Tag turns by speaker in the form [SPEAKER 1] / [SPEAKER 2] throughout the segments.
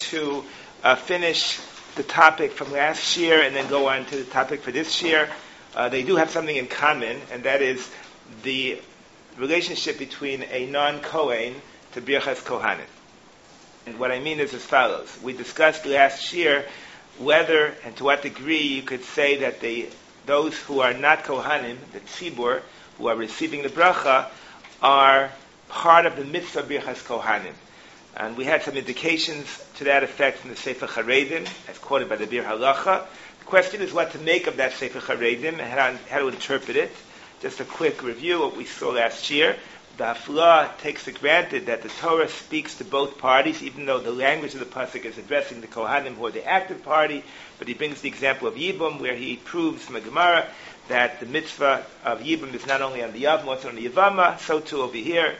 [SPEAKER 1] to finish the topic from last year and then go on to the topic for this year. They do have something in common, and that is the relationship between a non-Kohen to Birchas Kohanim. And what I mean is as follows. We discussed last year whether and to what degree you could say that those who are not Kohanim, the Tzibur, who are receiving the bracha, are part of the mitzvah Birchas Kohanim. And we had some indications to that effect from the Sefer Charedim, as quoted by the Bir Halacha. The question is what to make of that Sefer Charedim and how to interpret it. Just a quick review of what we saw last year. The Haflah takes for granted that the Torah speaks to both parties, even though the language of the pasuk is addressing the Kohanim, who are the active party. But he brings the example of Yibum, where he proves from a Gemara that the mitzvah of Yibum is not only on the Yavam, also on the Yavama. So too over here.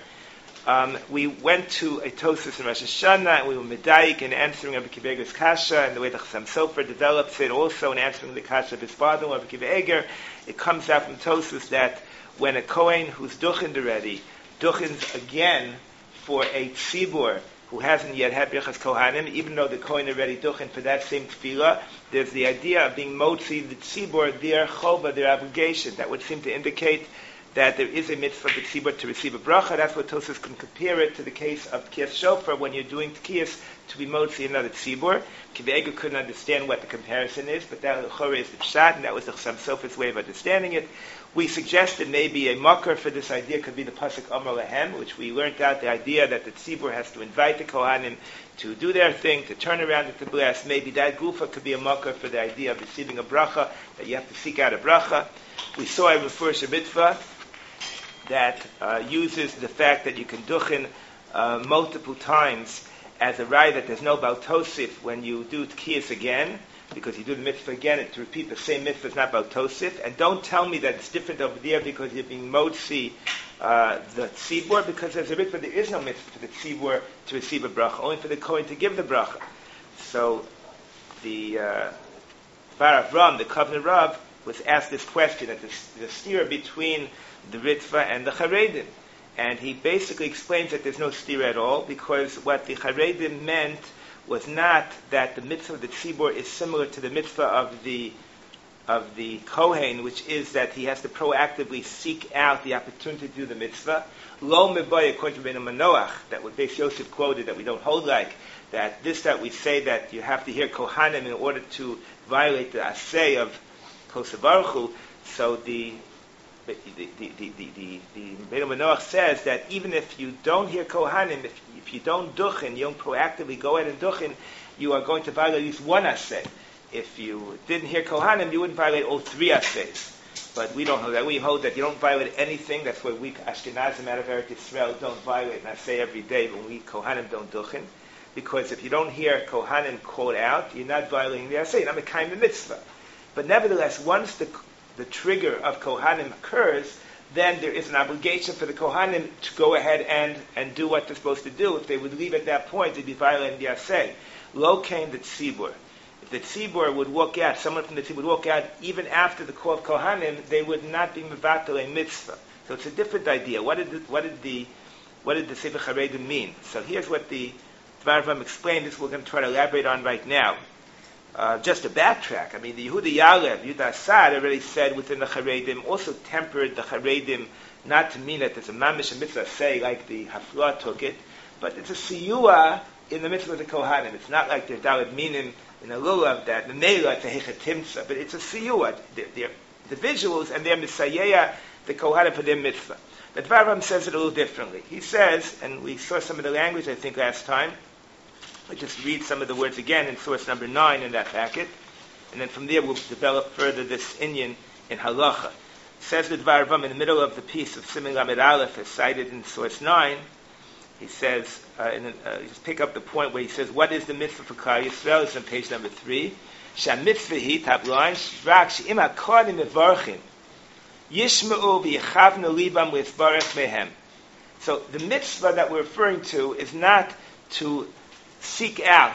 [SPEAKER 1] We went to a Tosfos in Rosh Hashanah, and we were medayik in answering Rabbi Akiva Eiger's kasha, and the way the Chassam Sofer develops it, also in answering the kasha of his father, Rabbi Akiva Eiger. It comes out from Tosfos that when a Kohen who's duchened already, duchens again for a tzibur who hasn't yet had Birchas Kohanim, even though the Kohen already duchened for that same tefillah, there's the idea of being motzi the tzibur, their chova, their obligation. That would seem to indicate that there is a mitzvah for tzibur to receive a bracha. That's what Tosfos can compare it to the case of Tkiyas Shofar, when you're doing Tkiyas to be motzi another tzibur. Akiva Eiger couldn't understand what the comparison is, but that is the pshat, and that was the Chassam Sofer's way of understanding it. We suggested maybe a makar for this idea could be the pasuk Amar Lahem, which we learned out the idea that the tzibur has to invite the Kohanim to do their thing, to turn around and to bless. Maybe that gufa could be a makar for the idea of receiving a bracha, that you have to seek out a bracha. We saw a Mefurish Mitzvah that uses the fact that you can duchen multiple times as a raya that there's no Baal Tosif when you do Tkiyas again, because you do the mitzvah again, and to repeat the same mitzvah is not Baal Tosif. And don't tell me that it's different over there because you're being motzi the tzibur, because there's a mitzvah, there is no mitzvah for the tzibur to receive a bracha, only for the Kohen to give the bracha. So the Bar Avram, the Kovner Rav, was asked this question, that the stira between the Ritva and the Charedim. And he basically explains that there's no stira at all, because what the Charedim meant was not that the mitzvah of the tzibur is similar to the mitzvah of the Kohen, which is that he has to proactively seek out the opportunity to do the mitzvah. Lo meboy, according to Rabbeinu Manoach, that what Beis Yosef quoted, that we don't hold like, that we say that you have to hear Kohanim in order to violate the asay of Kosev Baruch Hu. So the Rabbeinu Manoach says that even if you don't hear Kohanim, if you don't duchen, you don't proactively go ahead and duchen, you are going to violate at least one asay. If you didn't hear Kohanim, you wouldn't violate all three asays. But we don't hold that. We hold that you don't violate anything. That's why we Ashkenazim out of Eretz Yisrael don't violate an asay every day, but we Kohanim don't duchen. Because if you don't hear Kohanim called out, you're not violating the asay. You're not making the mitzvah. But nevertheless, once the trigger of Kohanim occurs, then there is an obligation for the Kohanim to go ahead and do what they're supposed to do. If they would leave at that point, they'd be violating the asay. Lo came the tzibur. If the tzibur would walk out, someone from the tzibur would walk out, even after the call of Kohanim, they would not be mevatel a mitzvah. So it's a different idea. What did the Sefer Charedim mean? So here's what the Dvar Avram explained. This we're going to try to elaborate on right now. Just to backtrack, I mean, the Yehuda Yalev, Yehuda Assad already said within the Charedim, also tempered the Charedim not to mean that there's a mamish and mitzvah say like the Haflah took it, but it's a siyua in the mitzvah of the Kohanim. It's not like there's Daled Minim in a lulav that the Meila, it's a hechatimtza, but it's a siyua. They're the visuals, and they're misayeya, the Kohanim for their mitzvah. But Dvar Avram says it a little differently. He says, and we saw some of the language, I think, last time. I'll just read some of the words again in source number 9 in that packet, and then from there we'll develop further this inyan in halacha. It says the Dvar Avram in the middle of the piece of Siman Lamed Aleph, as cited in source 9. He says, just pick up the point where he says, what is the mitzvah for Klal Yisrael? It's on page number 3. Shah mitzvah hi, top line, shvrak she'im hakodim mevarchim, yishma'u v'yechavnu libam v'yisbarech mehem. So the mitzvah that we're referring to is not to seek out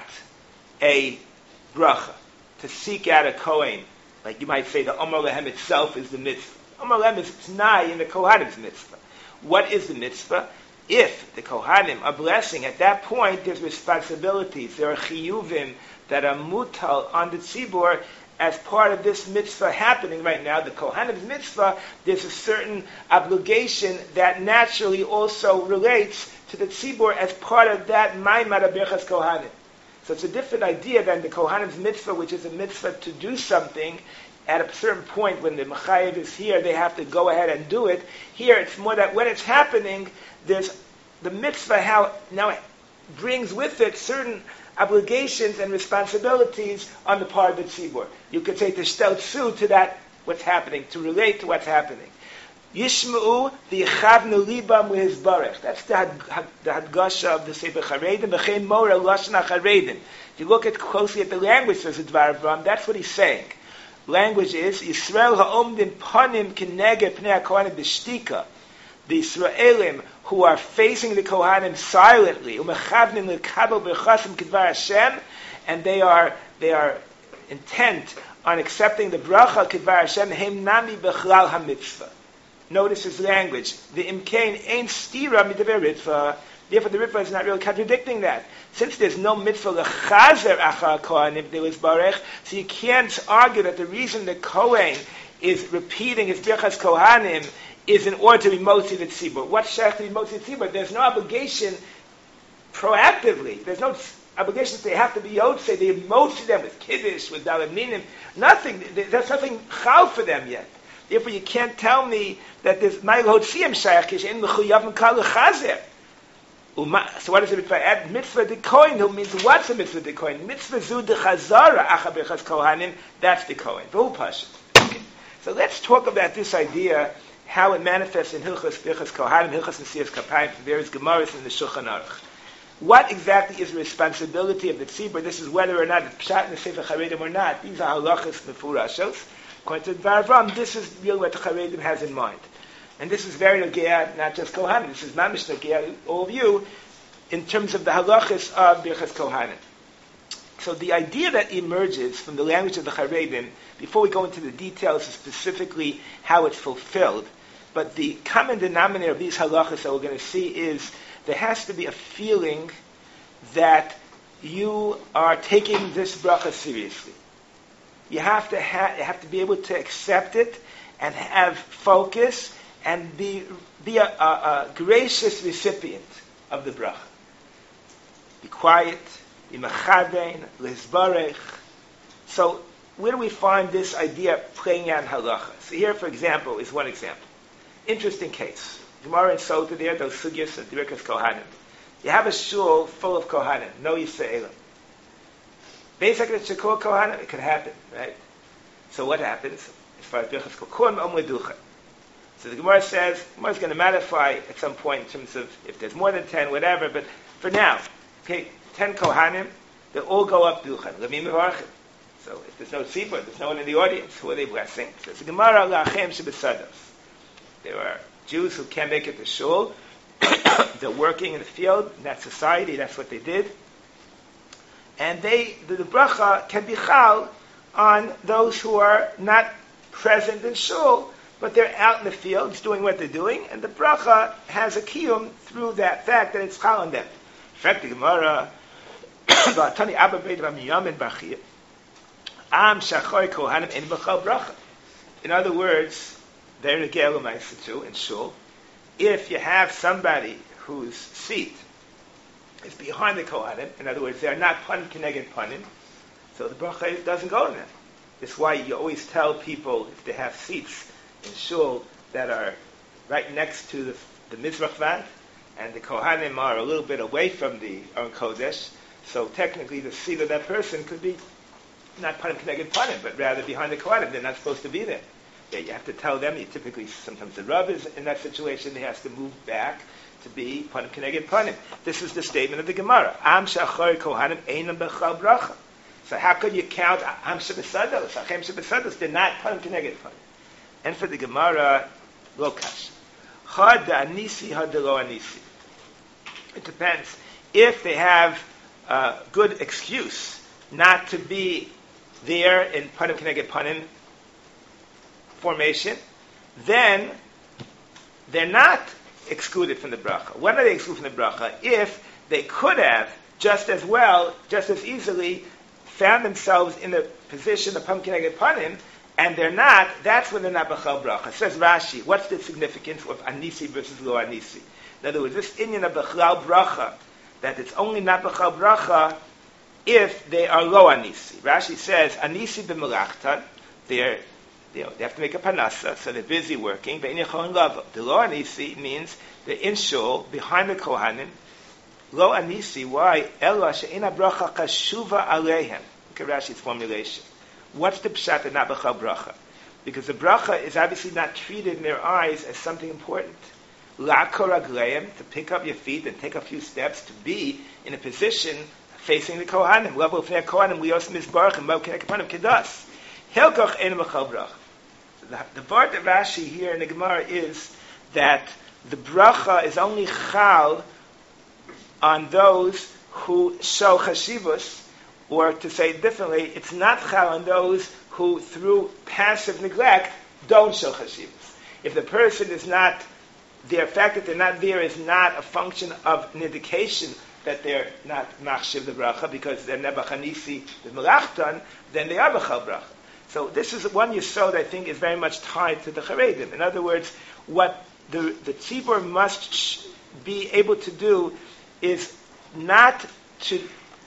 [SPEAKER 1] a bracha, to seek out a Kohen. Like you might say the Amar Lehem itself is the mitzvah. Amar Lehem is t'nai in the Kohanim's mitzvah. What is the mitzvah? If the Kohanim are blessing, at that point there's responsibilities. There are chiyuvim that are mutal on the tzibur as part of this mitzvah happening right now. The Kohanim's mitzvah, there's a certain obligation that naturally also relates to the tzibur as part of that Maimad Birchas Kohanim. So it's a different idea than the Kohanim's mitzvah, which is a mitzvah to do something. At a certain point, when the Mechayev is here, they have to go ahead and do it. Here, it's more that when it's happening, there's the mitzvah how now it brings with it certain obligations and responsibilities on the part of the tzibur. You could say to shteltzu to that, what's happening, to relate to what's happening. Yishma'u v'yichavnu libam v'hizbarech. That's the hadgasha of the Sefer Charedim. V'chein mora lashon hacharedim. If you look closely at the language, says the Dvar Avram, that's what he's saying. Language is Yisrael ha'omdim panim k'neged pnei haKohanim b'shtika. The Israelim who are facing the Kohanim silently, umechavnim lekabel b'chasim k'dvar Hashem, and they are intent on accepting the bracha k'dvar Hashem. Hem nami b'chlal hamitzvah. Notice his language. The imkain ain't stira midaber ritva. Therefore, the ritva is not really contradicting that. Since there's no mitzvah lechazer achar kohanim delis barech, so you can't argue that the reason the kohen is repeating his birchas kohanim is in order to be motzi the tzibur. What's shach to be motzi the tzibur? There's no obligation proactively. There's no obligation that they have to be yotze. They motzi them with kiddush, with daled minim. Nothing. There's nothing chal for them yet. Therefore, you can't tell me that there's ma'il hotziyim shayach kishen mechuyavim kal lechazer. So what does it mean? Add mitzvah de kohen, who means what's a mitzvah de kohen? Mitzvah zu de chazara acha birchas kohanim. That's the kohen. Okay. So let's talk about this idea, how it manifests in Hilchos Birchas Kohanim, Hilchos Nesiyas Kapayim, various Gemaras in the Shulchan Aruch. What exactly is the responsibility of the tzibur? This is whether or not it's pshat in the Sefer Charedim or not. These are halachas mefurashos. According to the Dvar Avram, this is really what the Charedim has in mind. And this is very nogea, not just Kohanim. This is mamish nogea, all of you, in terms of the halachas of Birchas Kohanim. So the idea that emerges from the language of the Charedim, before we go into the details of specifically how it's fulfilled, but the common denominator of these halachas that we're going to see is there has to be a feeling that you are taking this bracha seriously. You have to be able to accept it and have focus and be a gracious recipient of the bracha. Be quiet. So where do we find this idea playing out in halacha? So here, for example, is one example. Interesting case. Gemara and Sota there, those sugyas of Birchas Kohanim. You have a shul full of Kohanim, no Yisraelim. Basically, it's Shekor Kohanim, it could happen, right? So what happens as far as Birchas Kohanim? So the Gemara says, Gemara is going to modify at some point in terms of if there's more than 10, whatever, but for now, okay, 10 Kohanim, they all go up Duchan. So if there's no tzibur, there's no one in the audience, who are they blessing? So it's a Gemara la'achem shebesados. There are Jews who can't make it to shul. They're working in the field, in that society, that's what they did. And the bracha can be chal on those who are not present in shul, but they're out in the fields doing what they're doing, and the bracha has a kiyum through that fact that it's chal on them. In fact, the Gemara, in other words, they're in a Ge'elamaisa too, in shul. If you have somebody whose seat is behind the Kohanim, in other words, they're not panim keneged panim, so the bracha doesn't go to them. That's why you always tell people, if they have seats in shul that are right next to the Mizrach Vant, and the Kohanim are a little bit away from the Aron Kodesh, so technically the seat of that person could be not panim keneged panim, but rather behind the Kohanim. They're not supposed to be there. Yeah, you have to tell them. Typically, sometimes the Rav is in that situation. He has to move back to be panim keneged panim. This is the statement of the Gemara. Am shachar kohanim einam bechal bracha. So how could you count am shebesados? Achem shebesados. They're not panim keneged panim. And for the Gemara, lo kash. Had da anisi, had da lo anisi. It depends. If they have a good excuse not to be there in panim keneged panim formation, then they're not excluded from the bracha. When are they excluded from the bracha? If they could have just as well, just as easily, found themselves in the position of pumpkin egg upon him, and they're not, that's when they're not b'chal bracha. Says Rashi, what's the significance of anisi versus lo anisi? In other words, this Indian of b'chal bracha, that it's only not b'chal bracha if they are lo anisi. Rashi says, anisi b'melachtan, they have to make a panasa, so they're busy working. The lo anisi means they're in shul, behind the kohanim. Lo anisi, why? Ella she'ina bracha kashuva aleihem. Look at Rashi's formulation. What's the pshat and not b'chal bracha? Because the bracha is obviously not treated in their eyes as something important. La'kor ragleim, to pick up your feet and take a few steps, to be in a position facing the kohanim. Level of their kohanim, lios mizbarach, and mo'kenek upon kedas. Hilkoch ein b'chal bracha. The part of Rashi here in the Gemara is that the bracha is only chal on those who show chashivus, or to say it differently, it's not chal on those who, through passive neglect, don't show chashivus. If the person is not, the fact that they're not there is not a function of an indication that they're not machshiv the bracha, because they're nebachanisi the melachtan, then they are b'chal bracha. So this is one yesod I think is very much tied to the Charedim. In other words, what the tzibur must be able to do is not to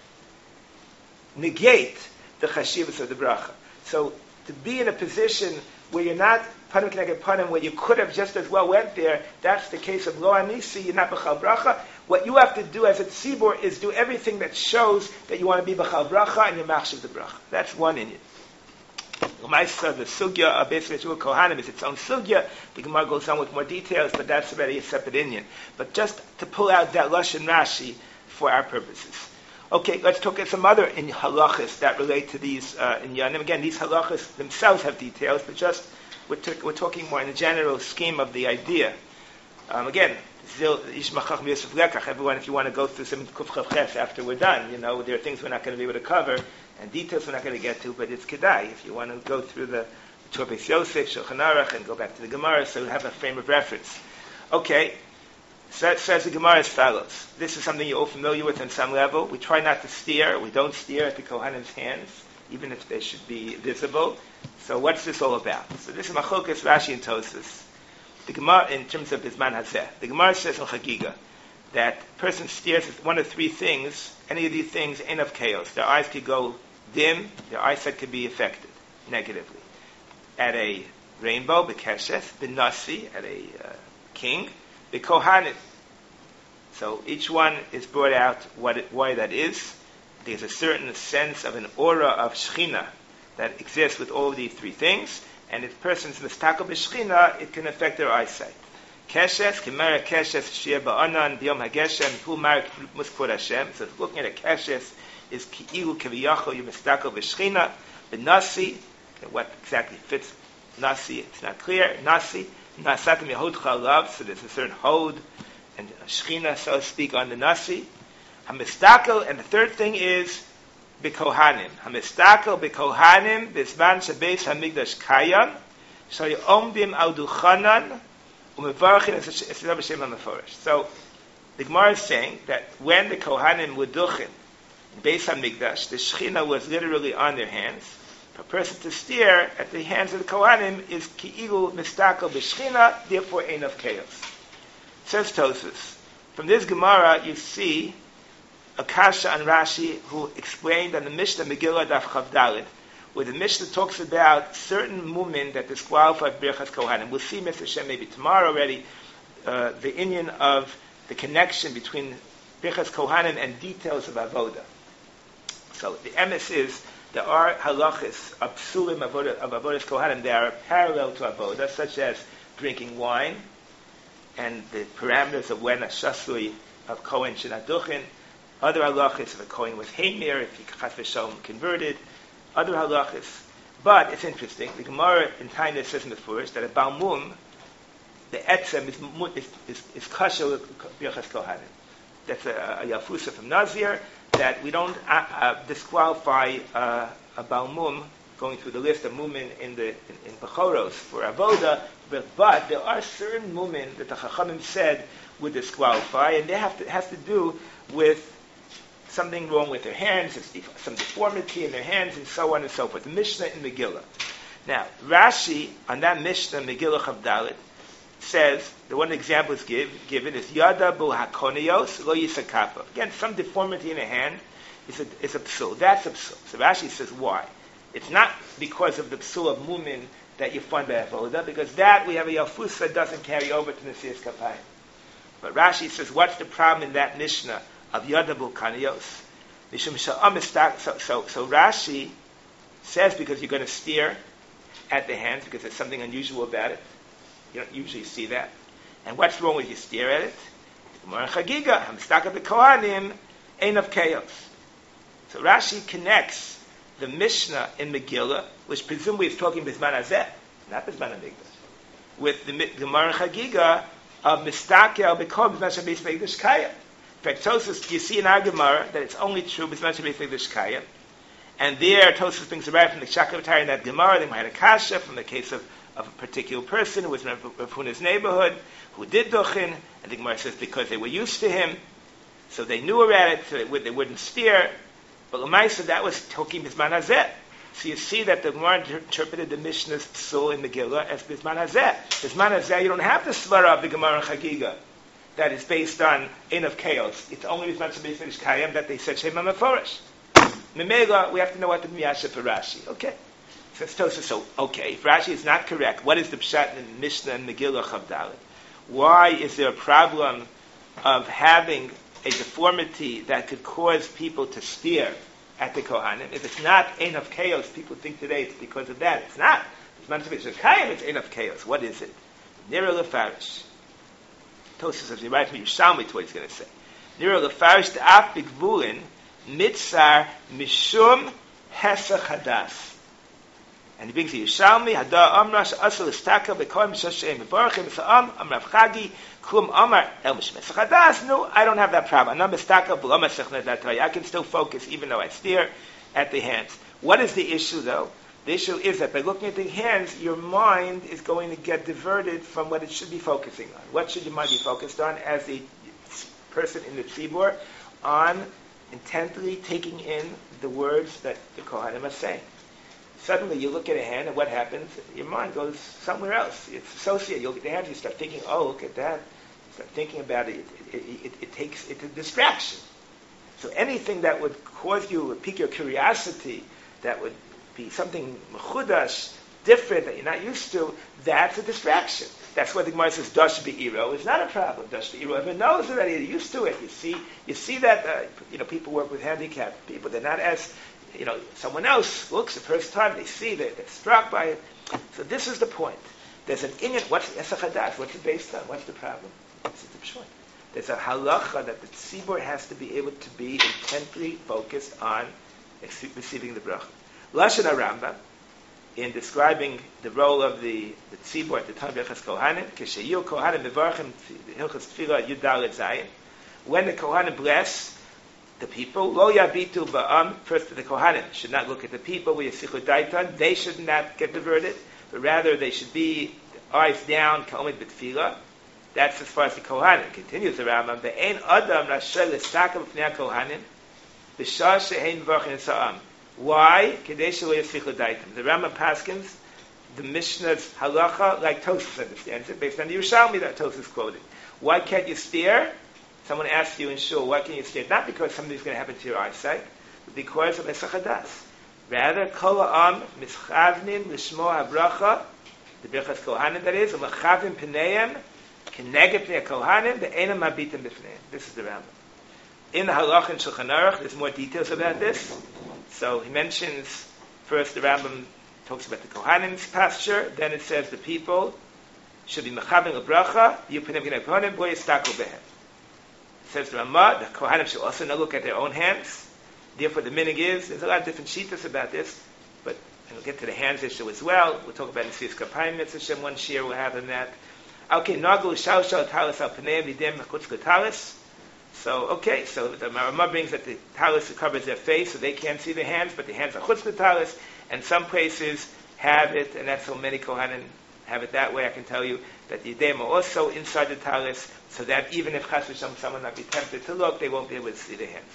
[SPEAKER 1] negate the chashivas of the bracha. So to be in a position where you're not panim k'neged panim, where you could have just as well went there, that's the case of lo anisi, you're not b'chal bracha. What you have to do as a tzibur is do everything that shows that you want to be b'chal bracha and you're machshiv the bracha. That's one in it. The sugya of Beis Yeshua Kohanim is its own sugya. The Gemara goes on with more details, but that's already a separate Indian. But just to pull out that Lashon Rashi for our purposes. Okay, let's talk at some other in halachas that relate to these inyanim. Again, these halachas themselves have details, but just we're talking more in the general scheme of the idea. Again, everyone, if you want to go through some kuf chav after we're done, there are things we're not going to be able to cover, and details we're not going to get to, but it's kedai. If you want to go through the Torah Beis Yosef, Shulchan Aruch, and go back to the Gemara, so you have a frame of reference. Okay, so it says the Gemara as follows. This is something you're all familiar with on some level. We try not to steer. We don't steer at the Kohanim's hands, even if they should be visible. So what's this all about? So this is Machokas, Rashi, and Tosfos. The Gemara, in terms of Bizman Hazeh, the Gemara says in Chagiga that person steers with one of three things. Any of these things, end of chaos. Their eyes could go dim, their eyesight could be affected negatively. At a rainbow, Bekeshes, Benasi, at a king, Bekohanim. So each one is brought out why that is. There's a certain sense of an aura of Shechina that exists with all of these three things, and if a person's mistakel b'Shechina, it can affect their eyesight. Keshes, Kemara Keshes, Shir Ba'anan, B'yom HaGeshem, Hu Marik Muskvod Hashem. So looking at a Keshes is Ki'ilu Keviyachol, you mistakel b'Shechina. Benasi, what exactly fits Nasi, it's not clear. Nasi, Nasatim Yehodcha Alav, so there's a certain Hod and Shechina, so to speak, on the Nasi. Hamistakel, and the third thing is B'Kohanim. Hamistakel B'Kohanim, B'Zman Shabeis HaMikdash Kayam, Shal Yomdim Al Duchanan, U'Mevarchin Eselav B'Shem HaMeforesh. So, the Gemara is saying that when the Kohanim were duchin in Beis HaMikdash, the Shechina was literally on their hands. For a person to steer at the hands of the Kohanim is Ki'ilu Mistakel B'Shechina, therefore ein of chaos. Says Tosfos. From this Gemara, you see a kasha on Rashi who explained on the Mishnah Megillah Daf Chav Daled, where the Mishnah talks about certain mumin that disqualify Birchas Kohanim. We'll see Mr. Shem maybe tomorrow already, the inyan of the connection between Birchas Kohanim and details of Avoda. So the emes is, there are halachas of psulim of Avodas Kohanim that are parallel to Avoda, such as drinking wine, and the parameters of when a shasui of Kohen should not duchin. Other halachas, if a Kohen was Heimir, if he chas v'shalom converted, other halachas. But it's interesting, the Gemara in Tainus says in the first that a Balmum, the etzem is kasha with Birchas Kohanim. That's a Yafusa from Nazir, that we don't disqualify a Balmum going through the list of mumin in Bechoros for Avoda But there are certain mumin that the Chachamim said would disqualify, and they has to do with something wrong with their hands, some deformity in their hands, and so on and so forth. The Mishnah in Megillah. Now, Rashi, on that Mishnah, Megillah Chavdalit, says, the one example is given is Yada bu hakonios lo yisakapa. Again, some deformity in the hand is a psul. That's a psul. So Rashi says, why? It's not because of the psul of mumin that you find by avoda, because that we have a yalfusa that doesn't carry over to Nesias Kapayim. But Rashi says, what's the problem in that Mishnah of Yada bu hakonios? So Rashi says because you're going to steer at the hands because there's something unusual about it. You don't usually see that. And what's wrong with you steer at it? Gemara Chagiga, Hamstaka b'Kohanim, Ein of Chaos. So Rashi connects the Mishnah in Megillah, which presumably is talking Bisman Hazeh, not Bisman HaMikdash, with the Gemara Chagiga of Mistakel b'Kohanim Bisman Shabbat Mikdash Kayim. In fact, Tosfos, you see in our Gemara that it's only true Bisman Shabbat Mikdash Kayim. And there, Tosfos brings it right from the Shakavatari in that Gemara. They might have kasha from the case of a particular person who was in Rav Huna's neighborhood, who did duchen, and the Gemara says because they were used to him, so they knew about it, so they wouldn't steer. But Lamaisa, that was talking Bisman Hazeh. So you see that the Gemara interpreted the Mishnah's psul in Megillah as Bisman Hazeh. Bisman Hazeh, you don't have the svara of the Gemara Chagiga that is based on Ein of Chaos. It's only Bisman Shabbat Kayim that they said Shema Meforish. Memela, we have to know what the Miyasha for Rashi. Okay. So, okay, if Rashi is not correct, what is the Pshat in Mishnah and Megillah Chavdalit? Why is there a problem of having a deformity that could cause people to steer at the Kohanim? If it's not Ein of Chaos, people think today it's because of that. It's not. It's Ein of Chaos. What is it? Nira Lefarish. Tosfos says, you write from Yerushalmi to what he's going to say. Nira Lefarish Ta'af B'Gvulin Mitzar Mishum Hesach Hadas. And he brings the Yerushalmi, Hadar Amra, Sh'asal Istaka, Bekoim, Shoshem, Bevorachim, Sa'am, Amrav Chagi, Klum Amar, El Mishmeh. Chadas, no, I don't have that problem. I'm Istaka, B'lo Masech Nedatay. I can still focus even though I steer at the hands. What is the issue though? The issue is that by looking at the hands, your mind is going to get diverted from what it should be focusing on. What should your mind be focused on as a person in the tzibur? On intently taking in the words that the Kohanim are saying. Suddenly you look at a hand and what happens? Your mind goes somewhere else. It's associated. You look at the hand, you start thinking, oh, look at that. You start thinking about it. It's a distraction. So anything that would cause you, would pique your curiosity, that would be something mechudash, different, that you're not used to, that's a distraction. That's why the Gemara says, Dash Be'iro is not a problem. Dash Be'iro, everyone knows already, they're used to it. You see that, people work with handicapped people. They're not as, someone else looks the first time, they see that they're struck by it. So this is the point. There's an inyan, what's Esach Hadas? What's it based on? What's the problem? What's the pshat? There's a halacha that the tzibur has to be able to be intently focused on receiving the bracha. Lashon HaRambam, in describing the role of the tzibur at the time of Hilchos Kohanim, Kesheyu Kohanim Mevarchim Hilchos Tefillah Yud Dalet Zayin, when the Kohanim bless the people, Lo Yabitu Ba'am, first the Kohanim should not look at the people with Yasichu Daitan, they should not get diverted, but rather they should be eyes down, Ka'omid B'Tefillah. That's as far as the Kohanim. Continues the Rambam, the Ein Adam Rashel L'Stakam B'Fnei HaKohanim, B'Shah She'ein Mevarchim Sa'am. Why? The Rambam paskins the Mishnah's halacha like Tosfos understands it, based on the Yerushalmi that Tosfos is quoting. Why can't you steer? Someone asks you in shul, why can't you steer? Not because something's going to happen to your eyesight, but because of Esach Hadas. Rather, Kol Ha'am Mischavnin L'Shmo HaBracha, the Birchas Kohanim that is, U'Mechavim P'neihem K'neged P'nei HaKohanim Ve'enam Mabitim B'Fneihem. This is the Rambam. In the Halach and Shulchan Aruch, there's more details about this. So he mentions, first the Rambam talks about the Kohanim's pasture, then it says the people should be Mechavim L'Bracha, Yupinim P'nei HaKohanim, Bo Yistaku Behem. It says the Ramah, the Kohanim should also not look at their own hands. Therefore the minig is, there's a lot of different shittas about this, but we'll get to the hands issue as well. We'll talk about in Nesias Kapayim, Mitzvah one share we'll have in that. Okay, Nagu Shal Shal Talis Al P'nei Videm Chutz Talis. So the Ramah brings that the talis covers their face, so they can't see the hands, but the hands are chutz talis, and some places have it, and that's how many Kohanim have it that way, I can tell you that the Yidayim are also inside the talis, so that even if Chas v'Shalom someone might be tempted to look, they won't be able to see the hands.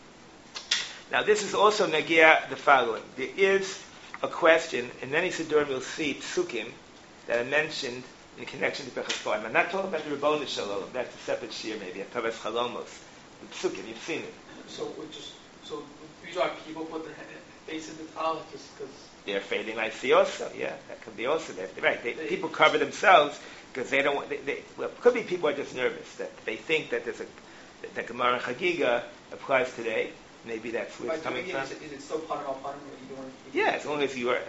[SPEAKER 1] Now this is also Nagia the following. There is a question, in many Siddurim you'll see psukim that are mentioned in connection to Birchas Kohanim. I'm not talking about the Rabboni Shalom, that's a separate shir maybe, at Tavas Chalomos. The psukim, you've seen it.
[SPEAKER 2] So these are people put their face in the towel just because
[SPEAKER 1] they're fading like see also, yeah, that could be also that. Right, people cover themselves because they don't want. Well, it could be people are just nervous that they think that there's that Gemara Chagiga applies today. Maybe that's where it's coming from.
[SPEAKER 2] Is it still panim al panim?
[SPEAKER 1] Yeah, as long as you are,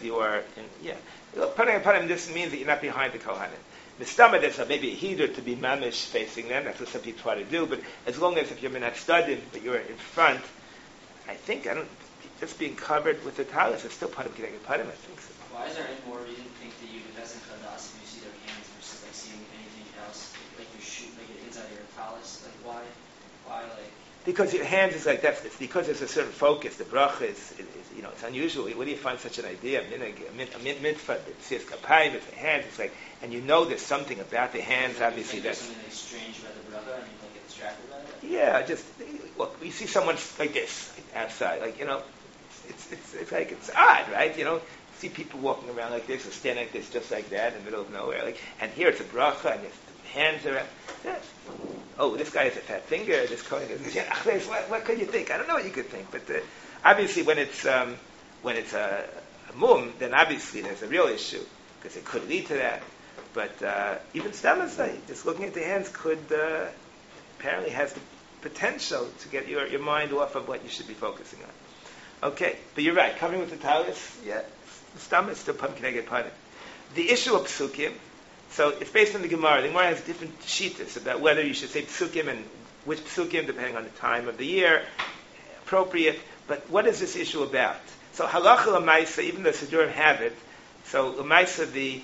[SPEAKER 1] panim al panim. This means that you're not behind the Kohanim. Mistama, there's maybe a heater to be mamish facing them. That's what some people try to do. But as long as if you're not studying, but you're in front, I think just being covered with the talis is still part of getting a panim. I think so.
[SPEAKER 3] Why is there any more reason to think that you invest in chadas if you see their hands versus like seeing anything else, like you shoot like inside of your talis? Like why like?
[SPEAKER 1] Because your hands is like that. It's because there's a certain focus. The bracha is it's unusual. Where do you find such an idea? A mitzvah, it says kapayim, it's the hands. It's like, and there's something about the hands. Obviously, that's
[SPEAKER 3] something that's strange about the bracha, and you don't get distracted by it.
[SPEAKER 1] Yeah, just look. You see someone like this outside, it's like it's odd, right? See people walking around like this or standing like this, just like that, in the middle of nowhere. And here it's a bracha, and the hands are. Oh, this guy has a fat finger. This Kohen is. What could you think? I don't know what you could think, but obviously when it's a mum, then obviously there's a real issue because it could lead to that. But even Stamazai, just looking at the hands could apparently has the potential to get your mind off of what you should be focusing on. Okay, but you're right. Covering with the talis, yeah, Stamaz still pumpkin egg panim. The issue of psukim. So it's based on the Gemara. The Gemara has different shittas about whether you should say psukim and which psukim, depending on the time of the year, appropriate. But what is this issue about? So halacha l'maisa, even though Siddurim have it, so l'maisa the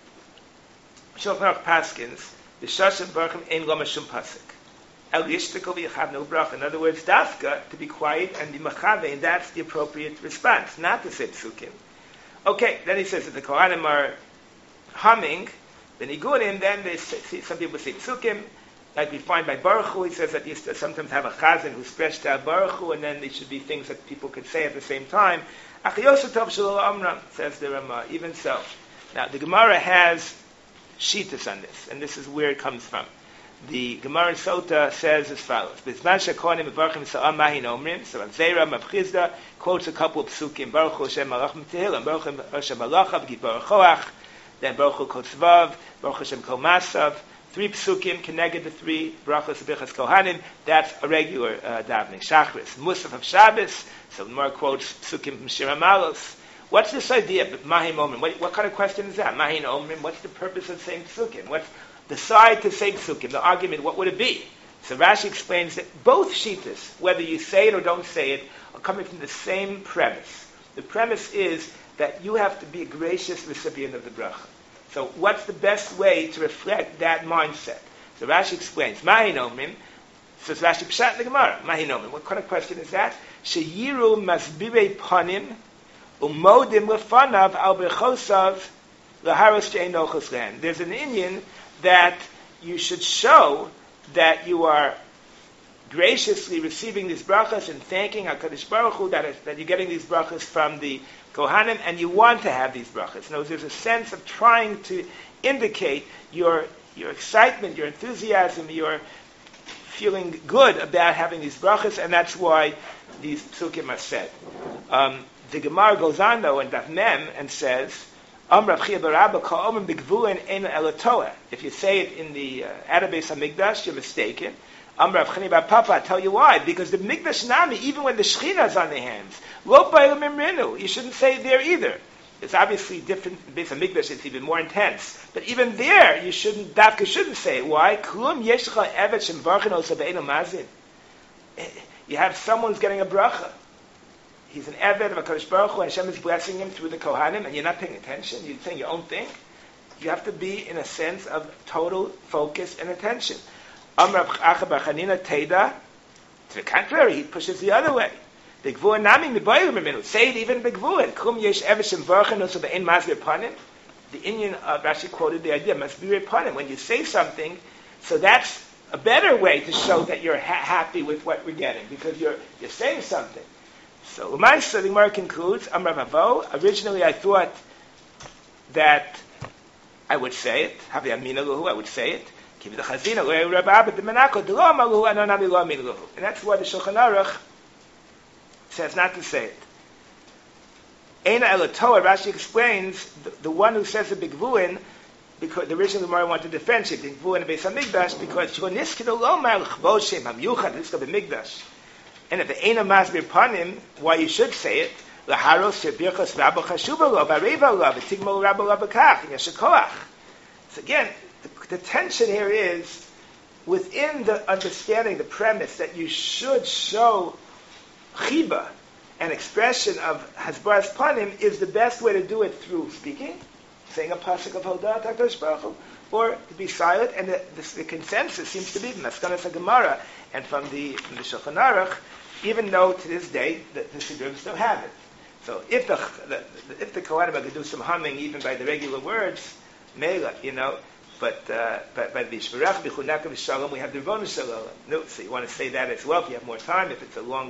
[SPEAKER 1] Shulchan Aruch paskins, the shashim barachim ein lo mashum pasuk. El yishtikol v'yachav no bracha. In other words, dafka, to be quiet and be machave, and that's the appropriate response, not to say psukim. Okay, then he says that the Kohanim are humming. The Nigurim, then some people say psukim, like we find by Baruch Hu, he says that you sometimes have a chazan who stretched out Baruch Hu, and then there should be things that people could say at the same time. Achiyosotov shalol amram, says the Ramah. Even so. Now, the Gemara has shittas on this, and this is where it comes from. The Gemara in Sota says as follows: B'zman shekonim mevarchim sa'am mahin omrim. So Zera Mavchizda quotes a couple of psukim. Baruch Hu Hashem Malach M'Tehillim, Baruch Hu Hashem Malachav, Gid Baruch Hoach. Then Baruch Hu Kotzvav, Baruch Hashem Kol Masav, 3 psukim connected to 3 brachos of Birchas Kohanim. That's a regular davening. Shachris, Musaf of Shabbos. So the more quotes psukim from Shir Amalos. What's this idea? Mahim Omrim. What kind of question is that? Mahim Omrim. What's the purpose of saying psukim? What's the side to say psukim? The argument. What would it be? So Rashi explains that both shittas, whether you say it or don't say it, are coming from the same premise. The premise is that you have to be a gracious recipient of the bracha. So what's the best way to reflect that mindset? So Rashi explains, Mahin Omrim, says Rashi Pshat in the Gemara, Mahin Omrim. What kind of question is that? Sheyiru masbirei panim umodim lefanav al berchosav laharos she'enochos lehan. There's an inyan that you should show that you are graciously receiving these brachas and thanking HaKadosh Baruch Hu that you're getting these brachas from the Kohanim, and you want to have these brachas. In other words, there's a sense of trying to indicate your excitement, your enthusiasm, your feeling good about having these brachas, and that's why these psukim are said. The Gemara goes on, though, in Daf Mem, and says, if you say it in the Arabes HaMikdash, you're mistaken. Rav Chani bar Papa, I tell you why. Because the Mikdash Nami, even when the Shechina is on the hands, Lo Ba'il Mimrinu, you shouldn't say it there either. It's obviously different. Based on Mikdash, it's even more intense. But even there, you shouldn't say it. Why? Klum Yeshcha Evet Shem Barchin Osa Be'enu Mazin. You have someone who's getting a bracha. He's an Evet of HaKadosh Baruch Hu, and Hashem is blessing him through the Kohanim, and you're not paying attention. You're saying your own thing. You have to be in a sense of total focus and attention. Amrav Acha bar Chanina Teda. To the contrary, he pushes the other way. Begvur nami mibayim mimenu. Say it even begvur. Kum yesh eveshim varchen oso be'en mazir panim. the Indian of Rashi quoted the idea must be upon him. When you say something, so that's a better way to show that you're happy with what we're getting, because you're saying something. So Umaisa, the Gemara concludes, Amar Vavo, originally I thought that I would say it, Havi Amina Luhu, I would say it, Kivi the Chazina, Rabba the Menako, Delo Maluhu, Anonabi Lo Amin Luhu. And that's why the Shulchan Aruch says not to say it. Eina Elotoa, Rashi explains, the one who says the Bigvuin, because the original Gemara wanted to differentiate the Bigvuin and Beis HaMikdash, because Shoniskido Lo Mar L'chvod Shem HaMyuchad, Niska B'Mikdash. And if the Eina Masbir Panim, why you should say it, Laharos Shebirchos Rabba Chashuba Lo, Vareva Lo, V'Tigmo Rabba Lo B'Kach, and Yashakoach. So again, the tension here is, within the understanding, the premise that you should show chiba, an expression of Hasbaras Panim, is the best way to do it through speaking, saying a pasuk of Hodat HaKadosh Baruch Hu, or to be silent, and the consensus seems to be from Maskanas HaGemara and from the Shulchan Aruch, even though to this day the Siddurim still have it. So if the Kohanim could do some humming even by the regular words, Mela, but by the Shvarach B'Chunaka V'Shalom we have the Ravonu Shalom. No, so you want to say that as well if you have more time. If it's a long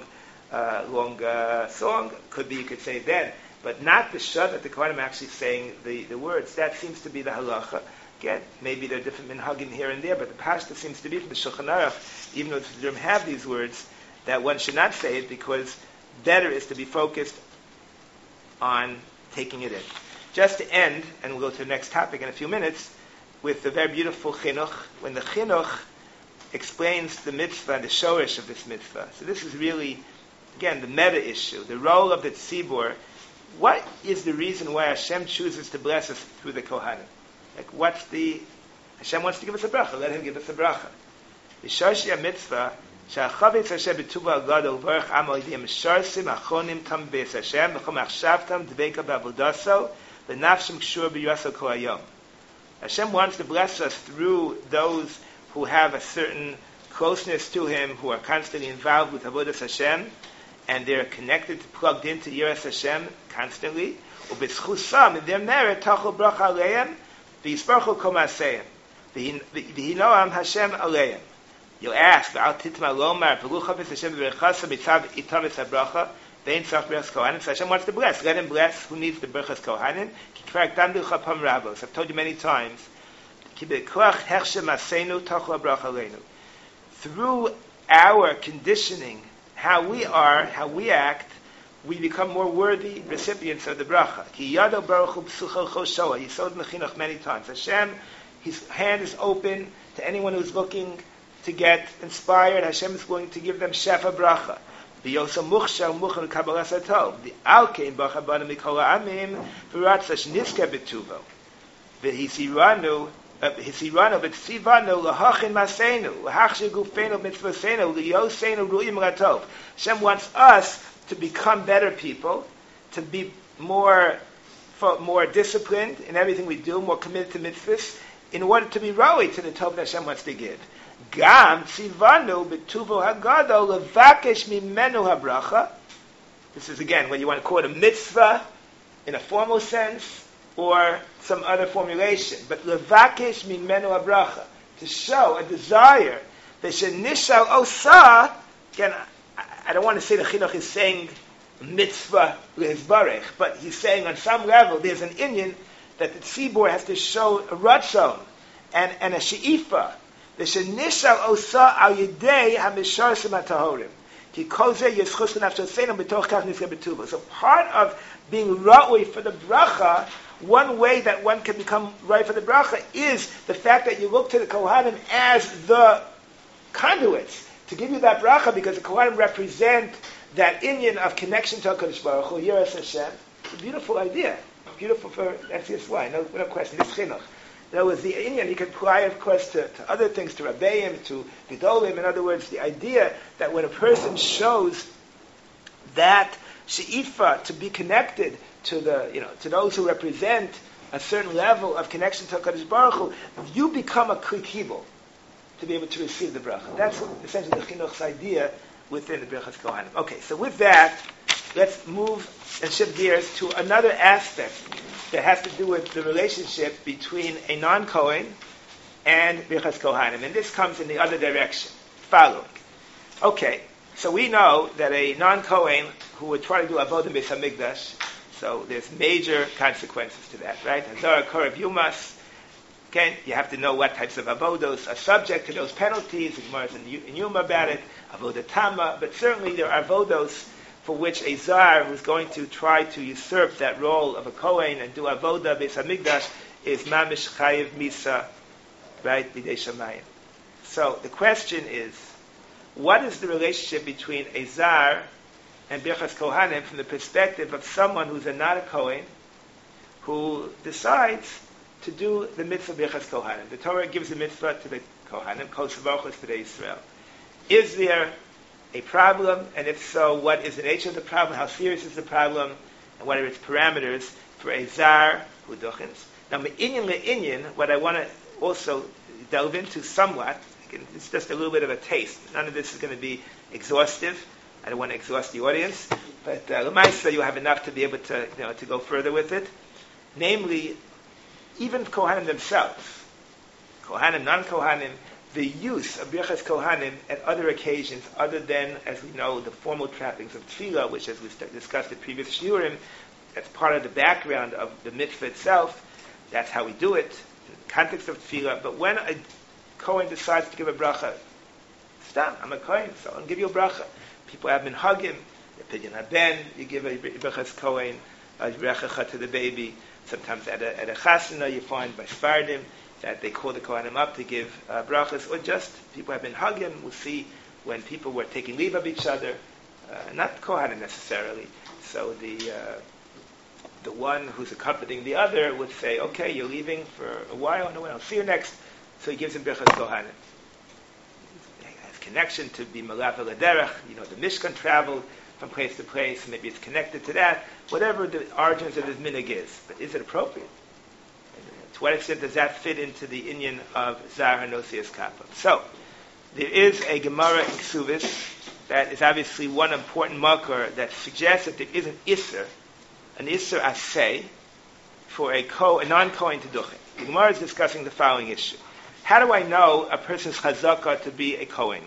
[SPEAKER 1] song, could be you could say it then, but not the shad that the Kohanim actually saying the words. That seems to be the halacha. Again, maybe there are different minhagim here and there, but the pashta seems to be from the Shulchan Aruch, even though the Siddurim have these words, that one should not say it because better is to be focused on taking it in. Just to end, and we'll go to the next topic in a few minutes, with the very beautiful chinuch, when the chinuch explains the mitzvah, the shorish of this mitzvah. So this is really, again, the meta issue, the role of the tzibur. What is the reason why Hashem chooses to bless us through the Kohanim? Hashem wants to give us a bracha, let Him give us a bracha. The shorshi mitzvah, שהחבץ אשר בטובו הגדול וברך עמו ידיהם משרסים אחרונים תם בייס השם וכל מחשבתם דבקה בעבודתו ונפשם קשור ביוסו כל היום. Hashem wants to bless us through those who have a certain closeness to Him, who are constantly involved with Avodas Hashem, and they're connected, plugged into Yiras Hashem constantly. ובזכוסם, in their merit, tachol bracha aleim, v'yisparchu kol ma'aseim, v'hinoam Hashem aleim. You'll ask, Al titma lomar, v'luchavis Hashem v'rechasa mitzav itavis habracha, ve'in tzach berachas kohanim. So Hashem wants to bless. Let Him bless. Who needs the berachas kohanim? Ki kvar gdam bilcha pam rabos. I've told you many times. Ki be'koach hechshem asenu tachol bracha aleinu. Through our conditioning, how we are, how we act, we become more worthy recipients of the bracha. Ki yado baruch hu b'suchel choshoah. He said in the chinuch many times. Hashem, His hand is open to anyone who's looking to get inspired. Hashem is going to give them shefa bracha. V'yosa muchshel muchen kabbalas hatov. The alkein bracha bana mikol ha'amim v'ratzash niska betuvo. V'hisiranu v'tzivanu lahachin masenu lahachshir gufenu mitzvasenu liyosenu ru'im ratov. Hashem wants us to become better people, to be more disciplined in everything we do, more committed to mitzvahs, in order to be roi to the tov that Hashem wants to give. Gam tzivanu betuvo hagadol levakesh mimenu habracha. This is again when you want to call it a mitzvah in a formal sense or some other formulation. But levakesh mimenu habracha, to show a desire that shenishal osa. Again, I don't want to say the chinuch is saying mitzvah lehizbarech, but he's saying on some level there's an inyan that the tzibur has to show a ratzon and a she'ifa. The shenishal osa al yidei hamisharsim hatahorim. Ki kol zeh yischus v'nafshosenu b'toch kach nizkeh b'tuvo. So part of being ra'ui for the bracha, one way that one can become right for the bracha is the fact that you look to the Kohanim as the conduits to give you that bracha, because the Kohanim represent that inyan of connection to HaKadosh Baruch Hu, Yiras Hashem. It's a beautiful idea. Beautiful that's just why. No question. This chinuch. There was the inyan, he could apply, of course, to other things, to Rabbeim, to Gedolim. In other words, the idea that when a person shows that she'ifa to be connected to to those who represent a certain level of connection to HaKadosh Baruch Hu, you become a kli kibul to be able to receive the bracha. That's essentially the chinuch's idea within the Birchas Kohanim. Okay, so with that, let's move and shift gears to another aspect that has to do with the relationship between a non-Kohen and Birchas Kohanim. And this comes in the other direction. Following. Okay, so we know that a non-Kohen who would try to do Avodah Beis HaMikdash, so there's major consequences to that, right? Hazara Korav Yumas. Okay, you have to know what types of avodos are subject to those penalties. The Gemara is in Yuma about it, avodah tama. But certainly there are avodos for which a zar who's going to try to usurp that role of a kohen and do avodah beis hamikdash is mamish chayiv misa, right? B'dei shamayim. So the question is, what is the relationship between a zar and birchas kohanim from the perspective of someone who's not a kohen who decides to do the mitzvah birchas kohanim? The Torah gives the mitzvah to the kohanim, kol shevachos b'nei Yisrael. Is there a problem, and if so, what is the nature of the problem? How serious is the problem, and what are its parameters for a zar who duchens? Now, me'inyan le'inyan, what I want to also delve into somewhat, again, it's just a little bit of a taste. None of this is going to be exhaustive. I don't want to exhaust the audience, but l'maisa, you have enough to be able to, to go further with it. Namely, even Kohanim themselves, Kohanim, non-Kohanim, the use of Birchas Kohanim at other occasions, other than, as we know, the formal trappings of Tefillah, which, as we discussed in previous shiurim, that's part of the background of the mitzvah itself. That's how we do it, in the context of Tefillah. But when a Kohen decides to give a bracha, stam, I'm a Kohen, so I'll give you a bracha. People have been hugging, the pidyon haben, you give a Birchas Kohen, a bracha to the baby. Sometimes at a chasana you find by Sfardim that they call the Kohanim up to give brachas, or just people have been hugging. We'll see when people were taking leave of each other, not Kohanim necessarily. So the one who's accompanying the other would say, okay, you're leaving for a while, no, I'll see you next. So he gives him Birchas Kohanim. It has connection to be Malav Derech, the Mishkan traveled from place to place, maybe it's connected to that, whatever the origins of his minhag is. But is it appropriate? To what extent does that fit into the inyan of Zar Hanosias Kappa? So, there is a Gemara in Ksuvis that is obviously one important marker that suggests that there is an Isser Aseh, for a non-Kohen to duchen. The Gemara is discussing the following issue. How do I know a person's chazakah to be a Kohen?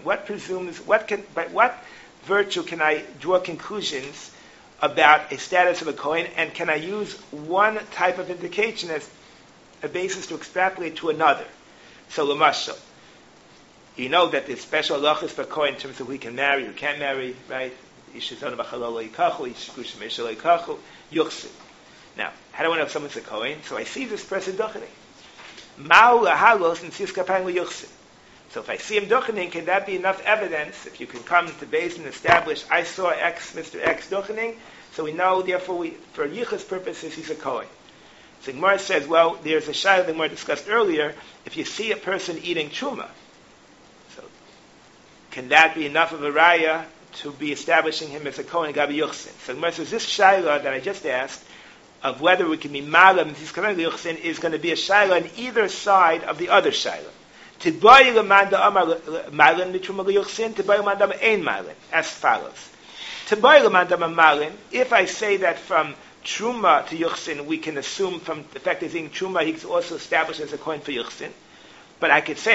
[SPEAKER 1] By what virtue can I draw conclusions about a status of a Kohen, and can I use one type of indication as a basis to extrapolate to another? So, l'mashal, you know that there's special halachas for Kohen in terms of who he can marry, who can't marry, right? Now, how do I know if someone's a Kohen? So I see this person duchening. So if I see him duchening, can that be enough evidence? If you can come to base and establish, I saw Mr. X duchening, so we know, therefore, for yichus purposes, he's a Kohen. So Gemara says, well, there's a shayla that Gemara discussed earlier. If you see a person eating truma, so can that be enough of a raya to be establishing him as a Kohen Gabi Yuchsin? So Gemara says, this shayla that I just asked, of whether we can be malam and he's Kohen Gabi Yuchsin, is going to be a shayla on either side of the other shayla. As follows. If I say that from Truma to Yuchsin, we can assume from the fact that he's eating Truma, he's also established as a Kohen for Yuchsin. But I could say,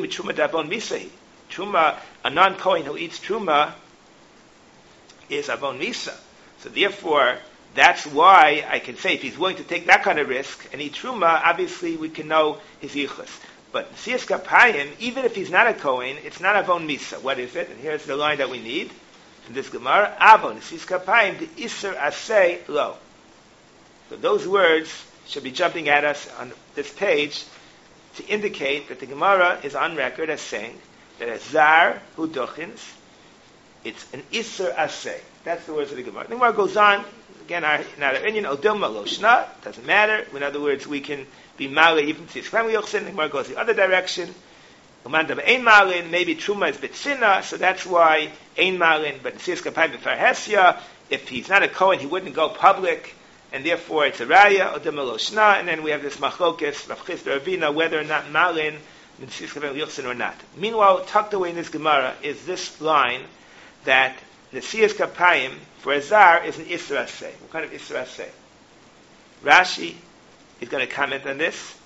[SPEAKER 1] Truma, a non-Kohen who eats Truma, is Avon Misa. So therefore, that's why I can say, if he's willing to take that kind of risk and eat Truma, obviously we can know his Yichus. But Siyas Kapayim, even if he's not a Kohen, it's not Avon Misa. What is it? And here's the line that we need in this Gemara. Avon, Siyas Kapayim, the Isser Aseh Lo. So those words should be jumping at us on this page to indicate that the Gemara is on record as saying that a Zar who duchins, it's an Isser Aseh. That's the words of the Gemara. The Gemara goes on, again, our opinion, Odilma Lo Shna, doesn't matter. In other words, we can be Mali even to Yisrael Yochsin. The Gemara goes the other direction. Umandam Ein Malin, maybe Truma is Bitsina, so that's why Ein Malin, but Siyas Kapayim B'Farhesya, if he's not a Kohen, he wouldn't go public, and therefore it's a Raya, Odilma Lo Shna, and then we have this Machlokes, Rav Chisda Ravina, whether or not Malin, Siyas Kapayim Yochsin or not. Meanwhile, tucked away in this Gemara is this line that the Siyas Kapayim for a Zar is an Isra Aseh. What kind of Isra Aseh? Rashi is going to comment on this.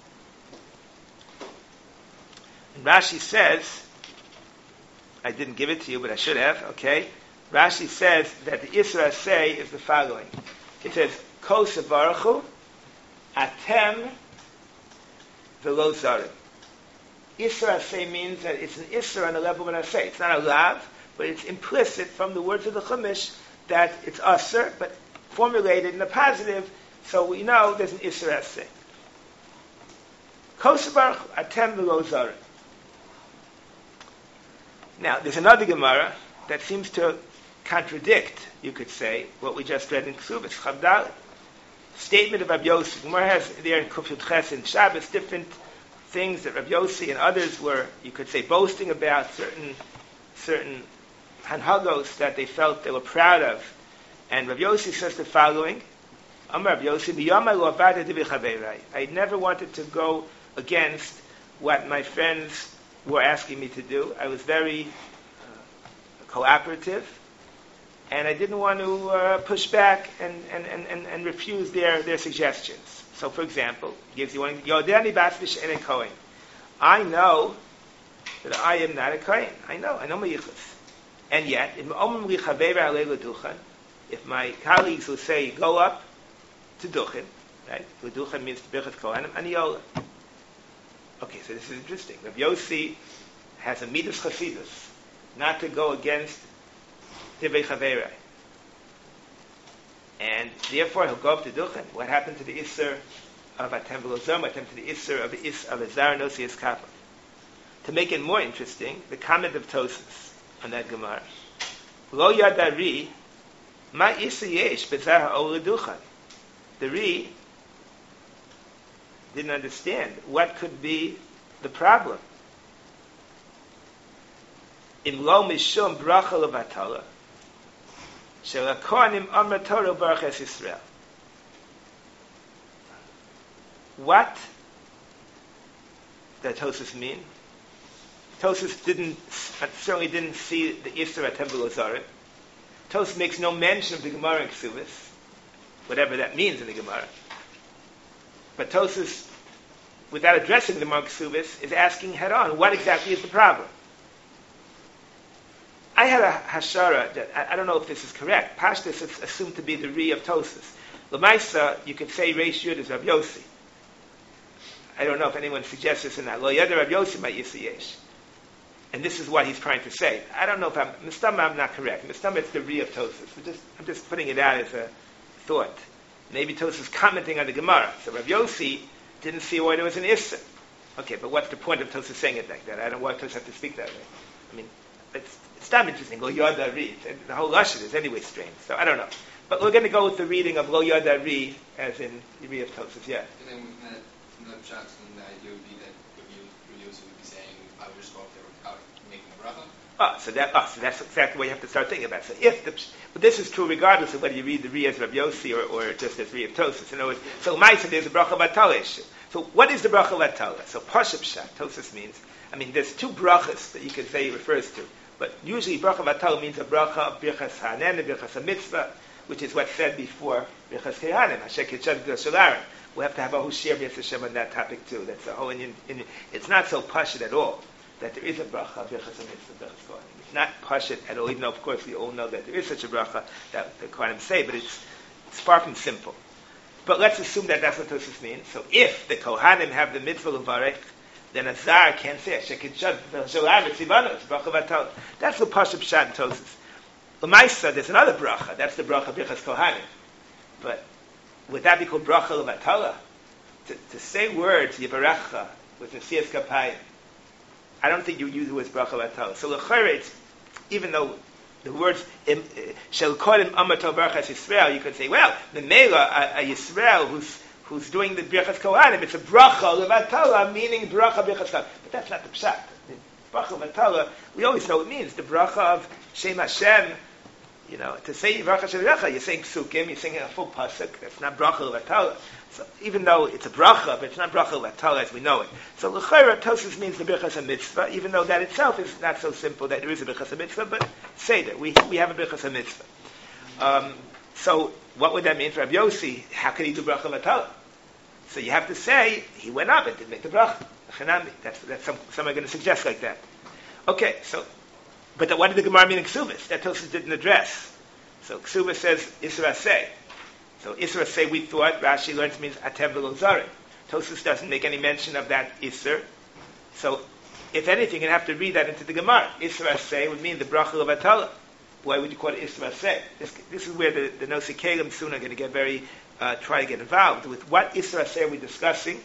[SPEAKER 1] And Rashi says, I didn't give it to you, but I should have, okay? Rashi says that the Isra say is the following. It says, Kol Sevarechu, Atem V'lo Zarim. Isra say means that it's an Isra on the level when I say. It's not a lav, but it's implicit from the words of the Chumash that it's Asr, but formulated in a positive, so we know there's an Isra say. Kol Sevarechu, Atem V'lo Zarim. Now, there's another Gemara that seems to contradict, you could say, what we just read in Ksubas, Chavdal. Statement of Rabbi Yossi. Gemara has there in Kuf Yud Ches in Shabbos different things that Rabbi Yossi and others were, you could say, boasting about, certain hanhagos that they felt they were proud of. And Rabbi Yossi says the following, Amar Rabbi Yossi, I never wanted to go against what my friends were asking me to do. I was very cooperative, and I didn't want to push back and refuse their suggestions. So, for example, gives you one. Yodani Basvish and a Kohen. I know that I am not a Kohen. I know my yichus. And yet, if my colleagues will say, go up to Duchen, right? Duchen means to Birchas Kohanim, Aniyola. Okay, so this is interesting. Rabbi Yossi has a midas chassidus, not to go against Divrei Chaverai. And therefore he'll go up to Duchen. What happened to the Isser of Atem V'lo Zarim? What happened to the Isser of Azar Nosi Eskapa? To make it more interesting, the comment of Tosas on that Gemara. Lo Yadari, Ma Isser Yesh B'zar Ha'ol Duchen. The Ri didn't understand what could be the problem. In lo mishum bracha levatala, shel hakohanim amar Torah baruch es Yisrael. What does Tosas mean? Tosas certainly didn't see the Isra Atem V'lo Zarim. Tosas makes no mention of the Gemara in Ksubis, whatever that means in the Gemara. But Tosas, without addressing the Gemara Ksubis, is asking head on, what exactly is the problem? I had a hashara that I don't know if this is correct. Pashtus is assumed to be the Ri of Tosas. L'maisa, you could say Reish Yud is Rabbi Yossi. I don't know if anyone suggests this or not. Lo Yada Rabbi Yossi ma Yisiyesh. And this is what he's trying to say. I don't know if I'm not correct. Mistama, it's the Ri of Tosas. I'm just putting it out as a thought. Maybe Tosas is commenting on the Gemara. So Rabbi Yossi didn't see why there was an Issa. Okay, but what's the point of Tosas saying it like that? I don't want Tosas to speak that way. I mean, it's not interesting. Lo Yada Ri. The whole Lashon is anyway strange. So I don't know. But we're going to go with the reading of Lo Yada Ri as in the Ri of Tosas. Yeah.
[SPEAKER 4] And then from that shots, then the idea would be that Rabbi Yossi would be saying, I would just go up there without making a bracha.
[SPEAKER 1] So that's exactly what you have to start thinking about. So but this is true regardless of whether you read the Ri as Rabbi Yossi or just as Ri of Tosas. In other words, so Ma'isa there's a bracha vatala. So what is the bracha vatala? So Pashup Shat, Tosas means, there's two brachas that you can say refers to. But usually bracha vatala means a bracha of Birchas Hanen and Birchas HaMitzvah, which is what's said before Birchas Kehanim, Hashem Kitchad G'Shalarim. We'll have to have a Hushir B'Yas Hashem on that topic too. That's a whole it's not so pashut at all that there is a bracha of Birchas HaMitzvah, Birchas Kohanim. It's not pashut at all, even though of course we all know that there is such a bracha that the Kohanim say, but it's far from simple. But let's assume that that's what Tosas means. So if the Kohanim have the mitzvah L'varech, then a Zar can't say Hashem Kitchad G'Shalarim, it's bracha vatala. That's the Pashup Shat in Tosas. L'maisa, there's another bracha. That's the bracha Birchas Kohanim. But would that be called bracha levatala? To say words yivarecha with the siyas kapayim, I don't think you use the words bracha levatala. So l'chayre, even though the words shel kodim amato barachas Yisrael, you could say, well, the mela a Yisrael who's doing the birchas kohanim, it's a bracha levatala, meaning bracha birchas kohanim. But that's not the pshat. Bracha levatala, we always know what it means. The bracha of Shem Hashem. To say bracha shelecha, you're saying psukim, you're saying a full pasuk. That's not bracha levatala. So even though it's a bracha, but it's not bracha levatala as we know it. So l'chayra Tosas means the birchas mitzvah, even though that itself is not so simple that there is a birchas mitzvah. But say that we have a birchas mitzvah. So what would that mean for Rabbi Yossi? How can he do bracha levatala? So you have to say, he went up and didn't make the bracha. That's someone going to suggest like that. Okay, so, but what did the Gemara mean in Ksubis? That Tosfos didn't address. So Ksubis says, Isra Aseh. So Isra Aseh, we thought, Rashi learns means Atem V'lo Zarim. Tosfos doesn't make any mention of that Isra. So, if anything, you'd have to read that into the Gemara. Isra Aseh would mean the bracha of Atala. Why would you call it Isra Aseh? This is where the Nosei Kelim soon are going to get very, try to get involved with what Isra Aseh are we discussing.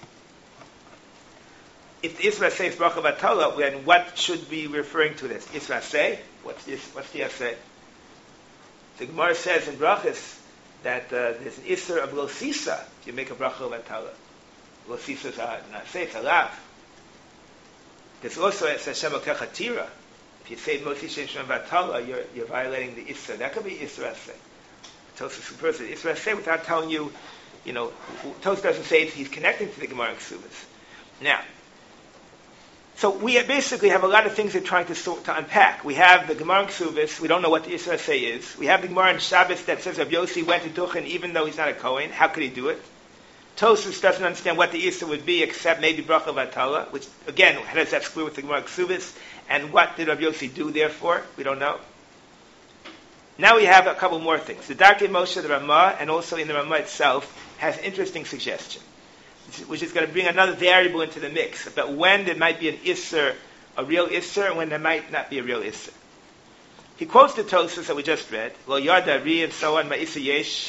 [SPEAKER 1] If the Isra Aseh is bracha of Atala, then what should be referring to this? Isra Aseh? What's the Aseh? The Gemara says in brachas that there's an Isra of Lo Sisa. You make a bracha of Atala. Lo Sisa is a Aseh, it's a lav. There's also a Hashem Kechatira. If you say Motzi Shem Shem Vatala, you're violating the Isra. That could be Isra Aseh. Tosfos refers to Isra Aseh without telling you, Tosfos doesn't say he's connecting to the Gemara in Ksubas. Now, so we basically have a lot of things they're trying to unpack. We have the Gemara in Ksubas. We don't know what the Isra Aseh is. We have the Gemara in Shabbos that says Rav Yossi went to Duchen even though he's not a Kohen. How could he do it? Tosfos doesn't understand what the Isra would be except maybe Bracha Vatala, which again, how does that square with the Gemara Ksubis? And what did Rav Yossi do therefore? We don't know. Now we have a couple more things. The Darkei Moshe, the Ramah, and also in the Ramah itself, has an interesting suggestion, which is going to bring another variable into the mix about when there might be an Isser, a real Isser, and when there might not be a real Isser. He quotes the Tosfos that we just read, Lo Yada Ri and so on, Ma'isa Yesh,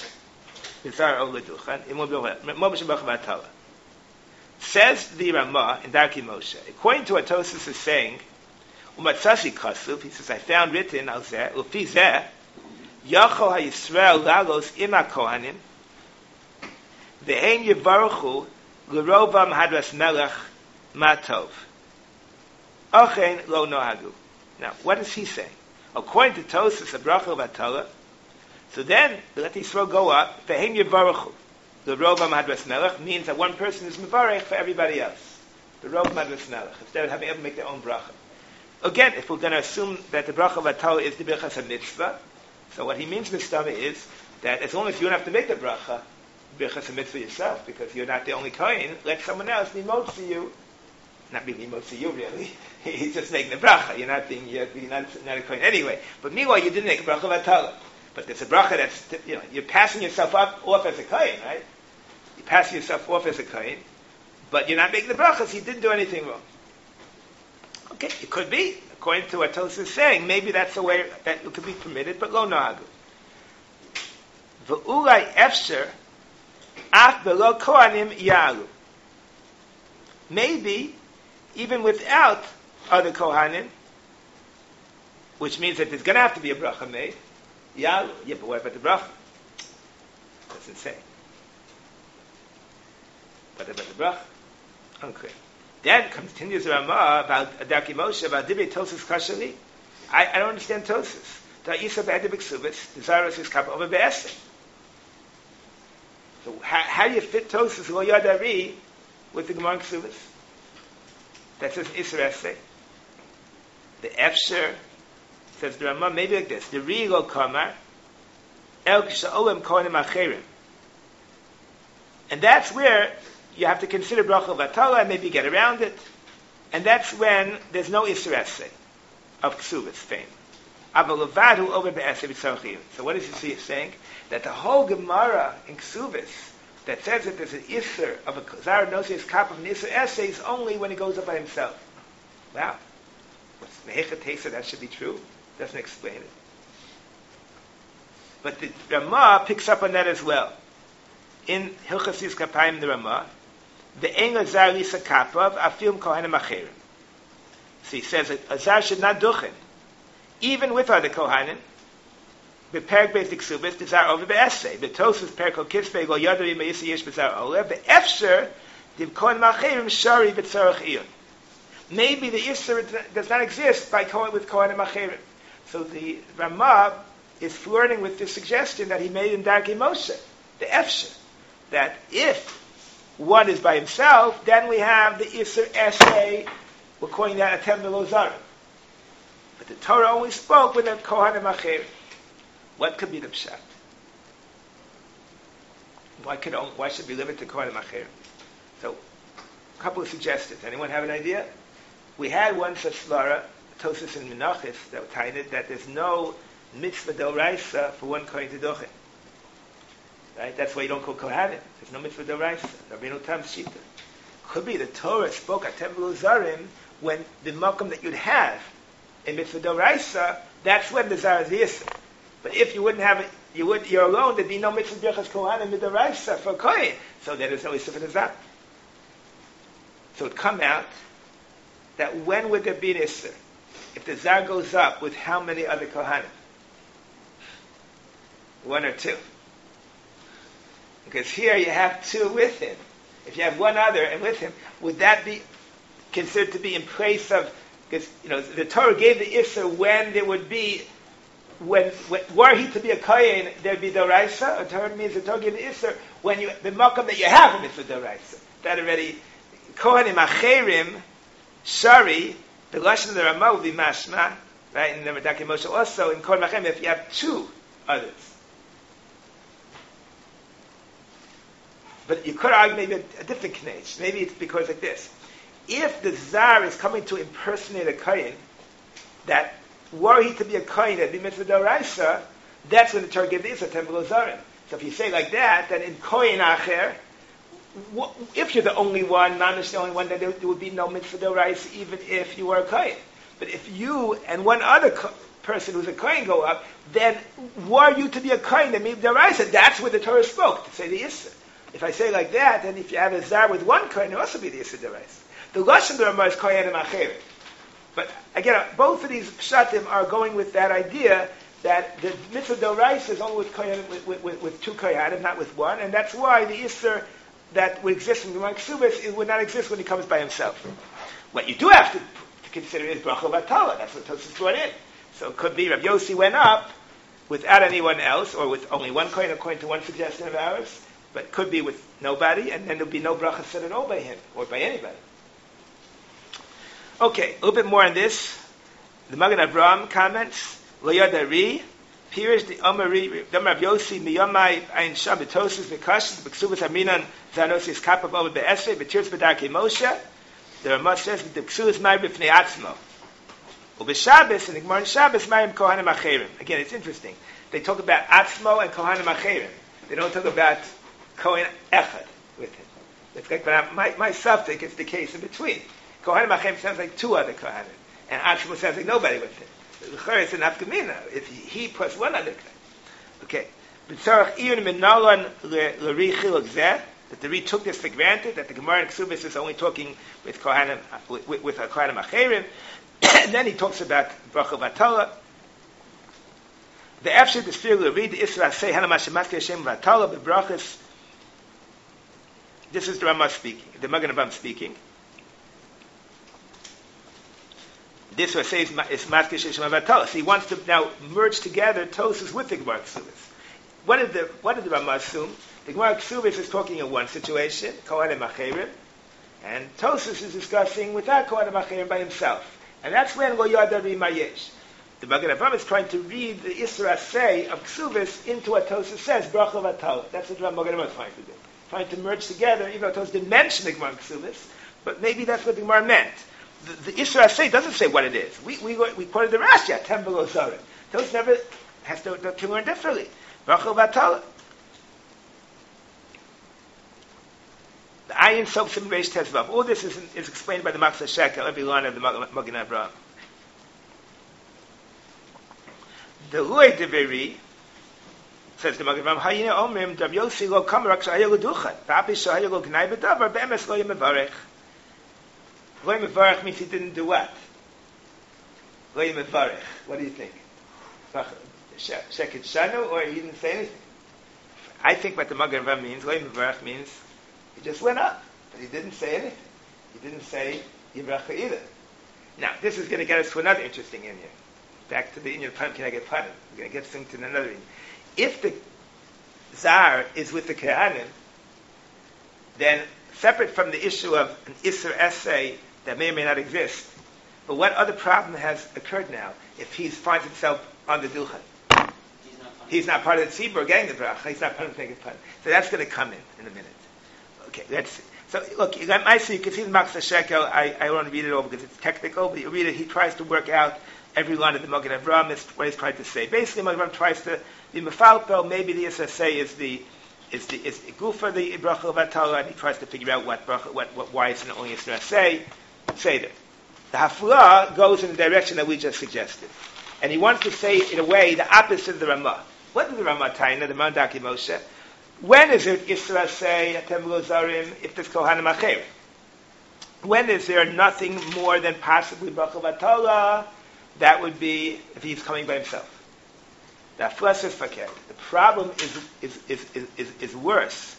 [SPEAKER 1] says the Ramah in Darkei Moshe, according to what Tosfos is saying, Umatzasi Kasuv, he says, I found written, Ufi Zeh, Yachol HaYisrael Lagos Ima Kohanim, Ve'en Yevaruchu, L'rovam Hadras Melech Matov. Ochen Lo Nohagu. Now, what is he saying? According to Tosfos, a bracha of Atala, so then, let the Yisrael go up, Ve'en Yevaruchu. The Rovam Hadras Melech means that one person is Mevarech for everybody else. The Rovam Hadras Melech, instead of having everyone make their own bracha. Again, if we're going to assume that the bracha of Atala is the Birchas HaMitzvah, so what he means in the Stama is that as long as you don't have to make the bracha, Birchas HaMitzvah yourself, because you're not the only Kohen, let someone else mimotzi you. Not really mimotzi you, really. He's just making the bracha. You're not a Kohen anyway. But meanwhile, you didn't make a bracha of Atala. But there's a bracha that's, you're passing yourself off as a Kohen, right? You're passing yourself off as a Kohen, but you're not making the bracha, so you didn't do anything wrong. Okay, it could be, according to what Tosfos is saying, maybe that's a way that it could be permitted, but lo nohagu. V'ulai efsher af belo kohanim yalu. Maybe, even without other kohanim, which means that there's going to have to be a bracha made, yalu. Yeah, but what about the bracha? Doesn't say. What about the bracha? Unclear. Then continues the Ramah about Darkei Moshe, about Divrei Tosfos Kashali. I don't understand Tosfos. Da'isa be'edim b'ksubis, desirous is kap over be'esem. So how do you fit Tosfos Lo Yada Ri with the Gemara Ksubis? That says Isra Eseh. The Efsher says the Ramah maybe like this: the Ri Lo Kamar El K'Sha'olem Kohanim Acherim, and that's where you have to consider bracha of Atala and maybe get around it. And that's when there's no Isra Eseh of Ksubas fame. Avaluvadu over be'eseh b'tzarchim. So what is he saying? That the whole Gemara in Ksubas that says that there's an Isra of a Zara Nosi's kap of an Isra Eseh is only when he goes up by himself. Wow. What's Mehecha Tesa? That should be true. Doesn't explain it. But the Ramah picks up on that as well. In Hilchos Yis Kapayim, the Ramah, the Ein Azar Lisa Kapav Afilm Kohanim Acherim. So he says that Azar should not duchen, even with other Kohanim. Beperek Beis Ksubis Dezar over be'esei. Betosus Perko Kisvei Lo Yadari Meisa Yesh Bezar Olev. The Efsher Div Kohanim Acherim Shari B'Tzarach Iyun. Maybe the Isser does not exist with Kohanim Acherim. So the Ramah is flirting with the suggestion that he made in Darkei Moshe, the Efsher, that if one is by himself, then we have the Isser Eseh, we're calling that Atem V'lo Zarim. But the Torah only spoke with the Kohanim Acherim. What could be the pshat? Why should we limit to Kohanim Acherim? So, a couple of suggestions. Anyone have an idea? We had one such svara, Tosis and Menachis, that taught that there's no mitzvah d'oraisa for one kohen to dochin. Right? That's why you don't call kohanim. There's no mitzvah d'oraisa. Rabbeinu Tam Shita. Could be the Torah spoke at Temple Zarim when the makom that you'd have in mitzvah d'oraisa, that's when the zar is the issur. But if you wouldn't have it, you're alone, there'd be no mitzvah d'oraisa kohanim with d'oraisa for kohen. So there is no issur for the zar. So it come out that when would there be an issur? If the zar goes up with how many other kohanim? One or two. Because here you have two with him. If you have one other and with him, would that be considered to be in place of, because the Torah gave the issur when there would be, when were he to be a kohen, there'd be d'oraisa. Or Torah means the Torah gave the issur when the makom that you have him is for d'oraisa. That already, kohanim acherim, shari, the lashon of the Ramah will be mashma, right? And the Medakei Moshe also in kohanim acherim if you have two others. But you could argue maybe a different knech. Maybe it's because like this. If the zar is coming to impersonate a kohen, that were he to be a kohen, that'd be mitzvah d'oraisa, that's when the Torah gave the issur temple zarim. So if you say like that, then in kohen acher, if you're the only one, mamish the only one, then there would be no mitzvah d'oraisa even if you were a kohen. But if you and one other person who's a kohen go up, then were you to be a kohen, then maybe d'oraisa, that's where the Torah spoke, to say the issur. If I say like that, then if you have a zar with one kohen, it will also be the issur d'oraisa. The lashon of the Ramah is kohenim acherim. But again, both of these pshatim are going with that idea that the mitzvah d'oraisa is only with kohenim, with two kohenim, not with one, and that's why the issur that would exist in the Gemara Ksubis, it would not exist when he comes by himself. What you do have to consider is bracha v'atala. That's what Tosfos brought in. So it could be Rabbi Yossi went up without anyone else, or with only one kohen, according to one suggestion of ours. But it could be with nobody, and then there'll be no bracha said at all by him, or by anybody. Okay, a little bit more on this. The Magen Avraham comments, Lo Yadari, Pirish the Omari, Dam Rav Yossi, Miyamai, Ein Shabbatosis, Bekashis, Beksubas Aminan, Zanosis Kappa, Over Be'esre, Betirs Bedakei Moshe. The Ramah says, the Beksubas Mai B'fnei Atzmo. Ubeshabbos, and the Gemara in Shabbos, Mayim Kohanim Acherim. Again, it's interesting. They talk about Atzmo and Kohanim Acherim. They don't talk about Kohen Echad with him. It's like, but myself think it's the case in between. Kohanim Acherim sounds like two other Kohanim, and Atzmo sounds like nobody with him. It's an afkamina if he plus one other Kohen. Okay. B'tzarach iyun minalon l'ri chiluk zeh, that the Ri took this for granted, that the Gemara in Ksubis is only talking with Kohanim, with Kohanim Acherim, and then he talks about bracha v'atala. The Efshir, the Sfir l'ri, the Isra say hanamash shemaske Hashem v'atala b'brachas. This is the Ramah speaking, the Magen Avraham speaking. This was says is Maske Hashem v'atala. So he wants to now merge together Tosfos with the Gemara Ksubis. What did the Ramah assume? The Gemara Ksubis is talking in one situation, Kohanim Acherim, and Tosfos is discussing without Kohanim Acherim by himself. And that's when Lo Yadari Mayesh. The Magen Avraham is trying to read the Isra say of Ksubis into what Tosfos says, Bracha v'atala. That's what Magen Avraham is trying to do. Trying to merge together, even though Tosfos didn't mention the Gemara Ksubis, but maybe that's what the Gemara meant. The Isra say doesn't say what it is. We quoted the Rashi, Tem below Zorin. Tosfos never has to learn differently. Bracha v'atala. The Ayin Soksim Reish Tezvav. All this is explained by the Machzor Shekel, every line of the Magen Avraham. The Ruei Deveri says the Magen Avraham, Hayine Omrim, Rav Yossi lo kamer shahaya lo duchan, v'api shahaya lo gnai b'davar, be'emes lo yemevarech. Lo yemevarech means he didn't do what? Lo yemevarech. What do you think? Sheket Shanu, or he didn't say anything? I think what the Magen Avraham means, Lo yemevarech means, he just went up, but he didn't say anything. He didn't say Yivracha either. Now, this is going to get us to another interesting inyan. Back to the inyan of Pan, can I get Pan? We're going to get something to another inyan. If the Zar is with the Kohanim, then separate from the issue of an Isser essay that may or may not exist, but what other problem has occurred now if he finds himself on the Dulchan? He's not part of the Tzibur getting the Bracha. He's not part of the Neged Pan. So that's going to come in a minute. Okay, let's see. So look, you can see the Max Shekel. I don't want to read it all because it's technical, but you read it. He tries to work out every line of the Magen Avraham. Is what he's trying to say. Basically, Magen Avraham tries to the mefalpel. Maybe the SSA is the gufa the bracha of Atala, and he tries to figure out why it's only a say that. The hafla goes in the direction that we just suggested, and he wants to say in a way the opposite of the Ramah. What is the Ramah Taina, the Mandaki Moshe? When is it Isra say Atem Lo Zarim if there's Kohanim Acherim? When is there nothing more than possibly bracha Vatala? That would be if he's coming by himself. The hafla is fakir. The problem is worse.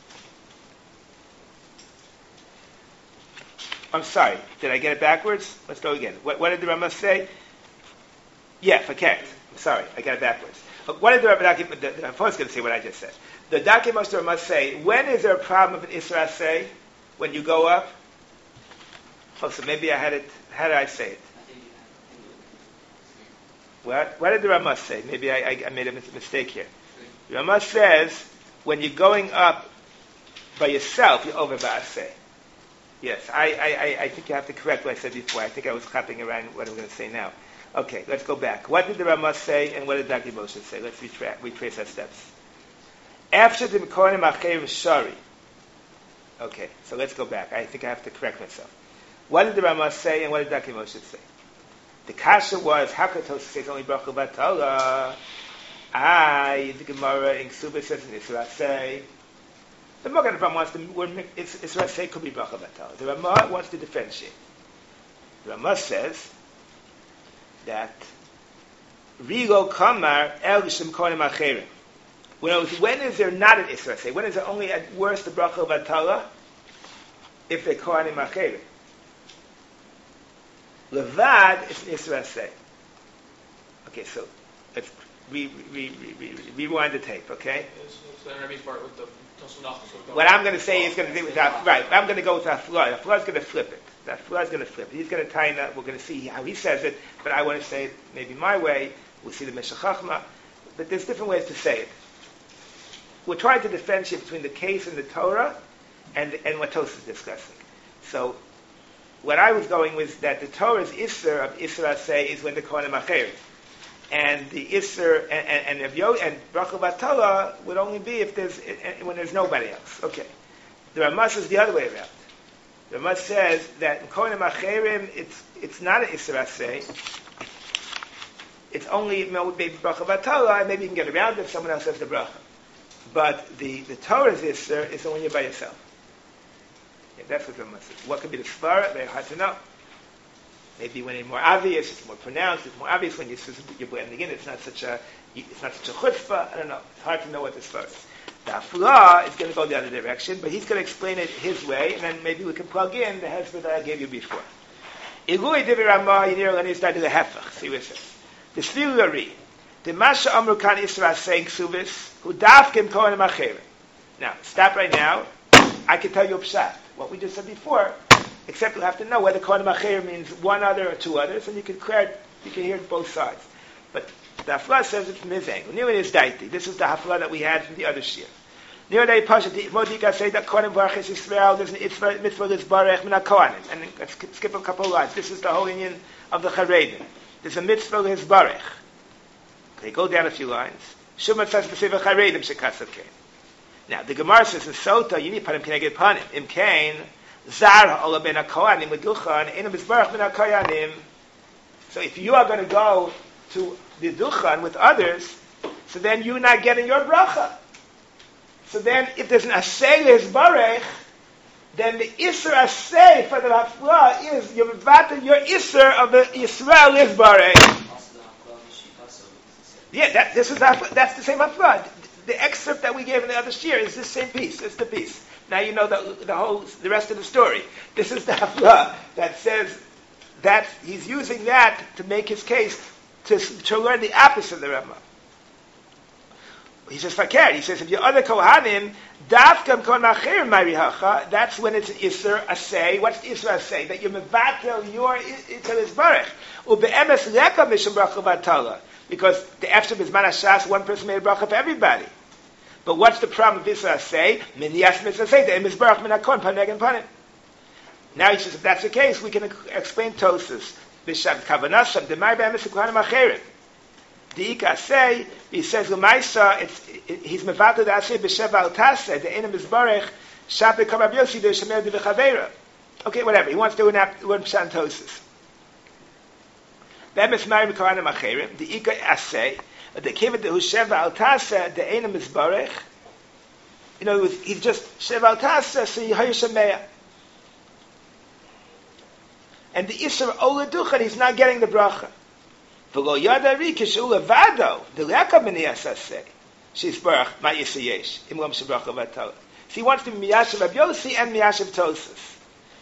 [SPEAKER 1] I'm sorry. Did I get it backwards? Let's go again. What did the Ramah say? Yeah, fakir. I'm sorry. I got it backwards. What did the Ramah is going to say what I just said. The Daki Moshe must say, when is there a problem of an Isra say? When you go up? Oh, so maybe I had it. How did I say it? What did the Ramah say? Maybe I made a mistake here. The Ramah says, when you're going up by yourself, you're over Ba'aseh. Yes, I think you have to correct what I said before. I think I was clapping around what I'm going to say now. Okay, let's go back. What did the Ramah say and what did Daki Moshe say? Let's retrace our steps. After the Kohanim Acherim Shari. Okay, so let's go back. I think I have to correct myself. What did the Ramah say and what did Daki Moshe say? The kasha was, how could Tosfos say it's only bracha Vatala? The Gemara in Ksubah says in Isra say. The Magen Avraham wants to, Isra say could be bracha Vatala. The Ramah wants to differentiate. The Ramah says that Rigo Kamar El Shem Kohanim Acherim. When is there not an Isra say? When is there only at worst the bracha of Atala? If they're Kohanim Acherim. Levad is an Isra say. Okay, so let's rewind the tape, okay? What I'm going to say is going to be with right. I'm going to go with Hafla. Hafla is going to flip it. Hafla is going to flip it. He's going to tie up. We're going to see how he says it, but I want to say it maybe my way. We'll see the Meshech Chachma. But there's different ways to say it. We're trying to differentiate between the case in the Torah and what Tosfos is discussing. So, what I was going was that the Torah's Isser of Isra say is when the Kohanim Acherim, and the Isser and Bracha Vatala would only be if when there's nobody else. Okay, the Ramah says the other way around. The Ramah says that in Kohanim Acherim it's not an Isra say. It's only maybe Bracha Vatala, and maybe you can get around if someone else says the Bracha. But the Torah's Isser is when you're by yourself. Yeah, that's what Ramah says. What could be the Svara? Very hard to know. Maybe when it's more obvious, it's more pronounced. It's more obvious when you're blending in. It's not such a chutzpah. I don't know. It's hard to know what the Svara is. The Hafla is going to go the other direction, but he's going to explain it his way, and then maybe we can plug in the hesper that I gave you before. Ilui divi Ramah yinir lani started the hefach. See what it says. The Sfilari. The Masha Amru Kan Isra saying Ksubis, who dafkim Kohanim Acherim. Now, stop right now. I can tell you a pshat, what we just said before, except you'll have to know whether Kohanim Acherim means one other or two others, and you can hear both sides. But the Hafla says it from his angle. Near it is Daiti. This is the Hafla that we had from the other shir. Near they Pasha, Modika say that Kohanim Baruch is Israel, there's an mitzvah is Baruch Min HaKohanim. And let's skip a couple of lines. This is the whole union of the Charedim. There's a mitzvah is Baruch. Okay, go down a few lines. Shumat says specific Charedim shekasav kain. Now the Gemara says in Sota you need panim keneged panim. Im kain zar ha'olah ben hakohanim l'duchan enum izbarach ben hakohanim. So if you are going to go to the duchan with others, so then you're not getting your bracha. So then if there's an asay le'izbarech, then the Isser asay for the hafla is your Isser of the Yisrael le'izbarech. Yeah, that's the same hafla. The excerpt that we gave in the other shir is this same piece. It's the piece. Now you know the rest of the story. This is the hafla that says that he's using that to make his case to learn the opposite of the Ramah. He says fakir. He says if your other kohanim dafkam kon achirim marihacha, that's when it's Isser asay. What's the Isser asay? That you're mevatel your itel isbarech ubeemes leka mishum bracha vatala. Because the after Bizman Hashas, one person made a bracha for everybody. But what's the problem with Isra Asay? Min Yas Mitzvah Say, the Mizbarach Min HaKon, Paneg and Panim. Now he says, if that's the case, we can explain Tosus. B'Shem Kavanasam, Demai B'Emes HaKohanim Acherim. The Ika Asay, he says, L'maisa, he's Mevato the Asay B'Shem Al Taseh, the Enem Mizbarach, Shabbe Kabab Yossi, the Shemer D'Vechavera. Okay, whatever. He wants to do one Pshat Tosus. B'Emes Mari B'Kohanim Acherim, the Ika Asay, the Kivet the Sheva Al Taseh, the Enem Mizbarach. You know, he's just Sheva Al Taseh, so Yehoy Shemeah. And the Isser Ola Duchan, he's not getting the bracha. V'lo yada ri kishul levado, the le'aka b'niyas aseh. She's barach, ma Isser yesh, imlam shebracha v'atala. So he wants to be Miyashav Rab Yossi and Miyashav Tosas.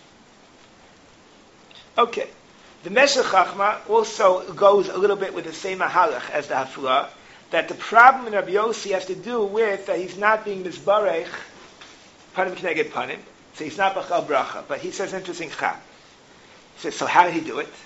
[SPEAKER 1] Okay. The Meshech Chachma also goes a little bit with the same mahalach as the Hafla, that the problem in Rab Yossi has to do with that he's not being Mizbarech, Panim Kneged Panim, so he's not B'chal Bracha, but he says interesting chap. He says, so how did he do it?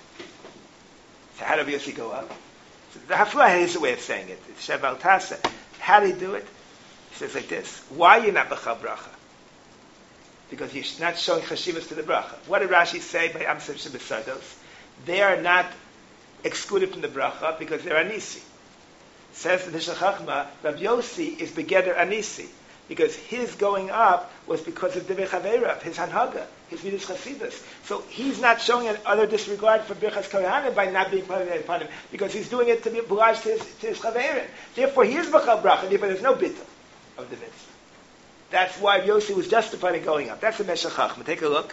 [SPEAKER 1] So how did Rab Yossi go up? So the Hafla has a way of saying it. It's Shev Al Taseh. How did he do it? He says like this, why are you not B'chal Bracha? Because you're not showing chashivas to the bracha. What did Rashi say by Amsar Shebesados? They are not excluded from the bracha because they're anisi. Says the Meshech Chachma, Rab Yossi is begeder anisi because his going up was because of Divei Chaverav, his hanhaga, his midas chasidus. So he's not showing an utter disregard for Birchas Kohanim by not being part of him because he's doing it to be obliged to his chaverim. Therefore, he is b'chal bracha. Therefore, there's no bittul of the mitzvah. That's why Yossi was justified in going up. That's the Meshech Chachma. Take a look.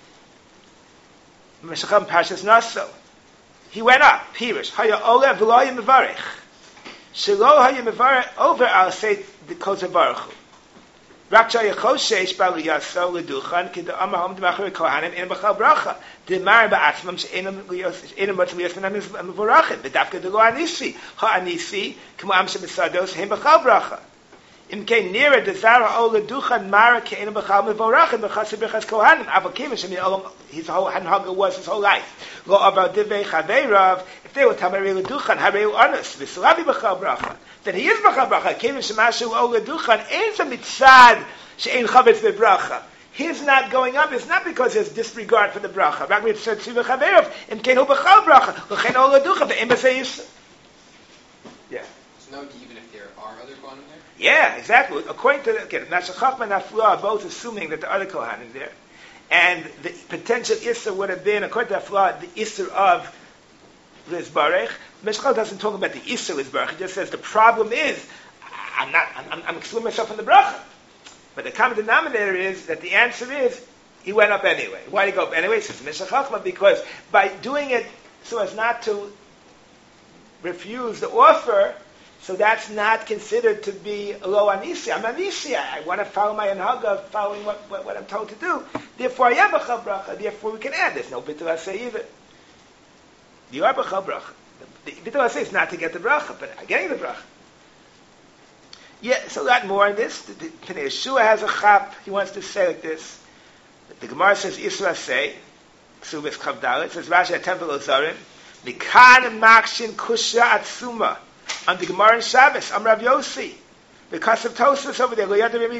[SPEAKER 1] Meshech Chachma Parshas Naso. He went up. Pirish. Haya ola v'lo haya mevarich. Shelo haya mevarich over al say the kozer baruch hu. Rak shaya choshesh bal yaso leduchan ki the amar hom d'machar kohanim in b'chal bracha. Demar ba'atzmam she'enam matzim yasminam mevorachim. V'davka de lo anisi. Ha-anisi k'mo am shebesados hem b'chal bracha. Im kein nearer the Zara Ola Duchan Mara Kein B'chal Mevorachim B'chas B'chas Kohanim Avokim Shem his whole hanhaga was his whole life. Lo Avar Divei Chaverav. If they were Tamarei Duchan Harei Anas V'Sulavi B'chal Bracha, then he is B'chal Bracha. Kein Shemashu Ola Duchan Ein Zam Mitzad She'ein Chavetz B'Bracha. His not going up is not because there's disregard for the bracha. Rak Mitzad Tziv Chaverav Im Kein Hu B'chal Bracha L'Chein Ola Duchan V'Ein B'Sei Yisrael. Yeah.
[SPEAKER 4] So no, even if there are other Kohanim there?
[SPEAKER 1] Yeah, exactly. According to Meshech Chachma and Hafla are both assuming that the other Kohanim there, and the potential Isser would have been, according to Hafla, the Isser of Lizbarech. Meshech Chachma doesn't talk about the Isser Lizbarech. He just says the problem is I'm excluding myself from the bracha. But the common denominator is that the answer is he went up anyway. Why did he go up anyway? Says Meshech Chachma, because by doing it so as not to refuse the offer. So that's not considered to be lo anisi. I'm anisi. I want to follow my anhaga, following what I'm told to do. Therefore, I am b'chal bracha. Therefore, we can add. There's no bitul asay either. You are b'chal bracha. The bitul asay is not to get the bracha, but I'm getting the bracha. Yeah, so a lot more on this. Pnei Yeshua has a chap. He wants to say like this. The Gemara says Isra asay. Ksubis Chavdalet says Rashi Temple Ozarim. Mikan makshin kusha atzuma. On the Gemara and Shabbos, I'm Rav Yossi. Because of Tosfos over there,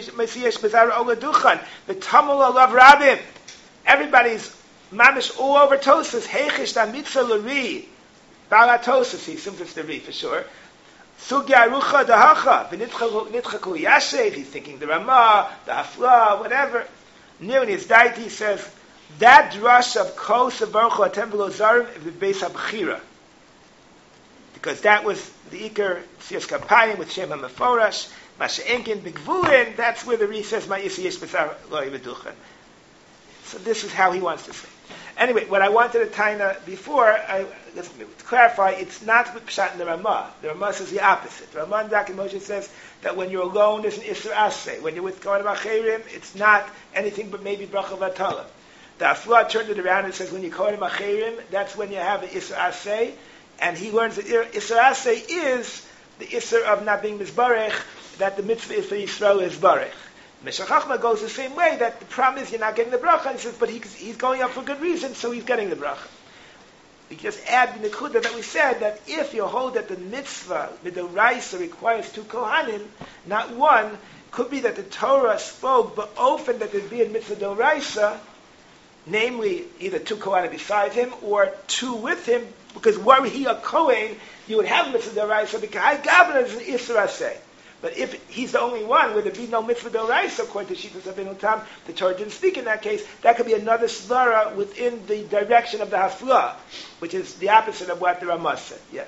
[SPEAKER 1] the Tamil love Rabbim. Everybody's mamish all over Tosfos. Heichish da mitzvah l'ri. Bala Tosfos, he assumes it's the ri for sure. Sugya rucha dahacha. V'nitchaku yashev, he's thinking the Ramah, the Hafla, whatever. Near in his diet, he says, that drush of Kos Baruch Temple Ozarim is the base of Bechira. Because that was the Iker Tziyas Kapayim with Shem HaMeforash, Masha Enkin B'Gvulin, that's where the Ri says, Ma'isi Yesh B'Zar Lo Yeveduchan. So this is how he wants to say. Anyway, what I wanted to tie before, to clarify, it's not with Pshat in the Ramah. The Ramah says the opposite. The Ramah in Dakin Moshe says that when you're alone, there's an Isser Aseh. When you're with Kohanim Acherim, it's not anything but maybe Bracha Vatala. The Afla turned it around and says when you're Kohanim Acherim, that's when you have an Isser Aseh. And he learns that Isser Aseh is the Isser of not being Mizbarech, that the mitzvah is for Yisrael is Barech. Meshech Chachma goes the same way, that the problem is you're not getting the bracha, and he says, but he's going up for good reason, so he's getting the bracha. We just add the nekuda that we said, that if you hold that the mitzvah, the Raisa requires two Kohanim, not one, Could be that the Torah spoke but often that there'd be a mitzvah d'oraisa, namely either two Kohanim beside him or two with him, because were he a Kohen, you would have mitzvah d'oraisa because I Gavna is an Isra say. But if he's the only one where there'd be no mitzvah d'oraisa, according to Shittas Rabbeinu Tam, the Torah didn't speak in that case, that could be another svara within the direction of the hafla, which is the opposite of what the Ramah said. Yes.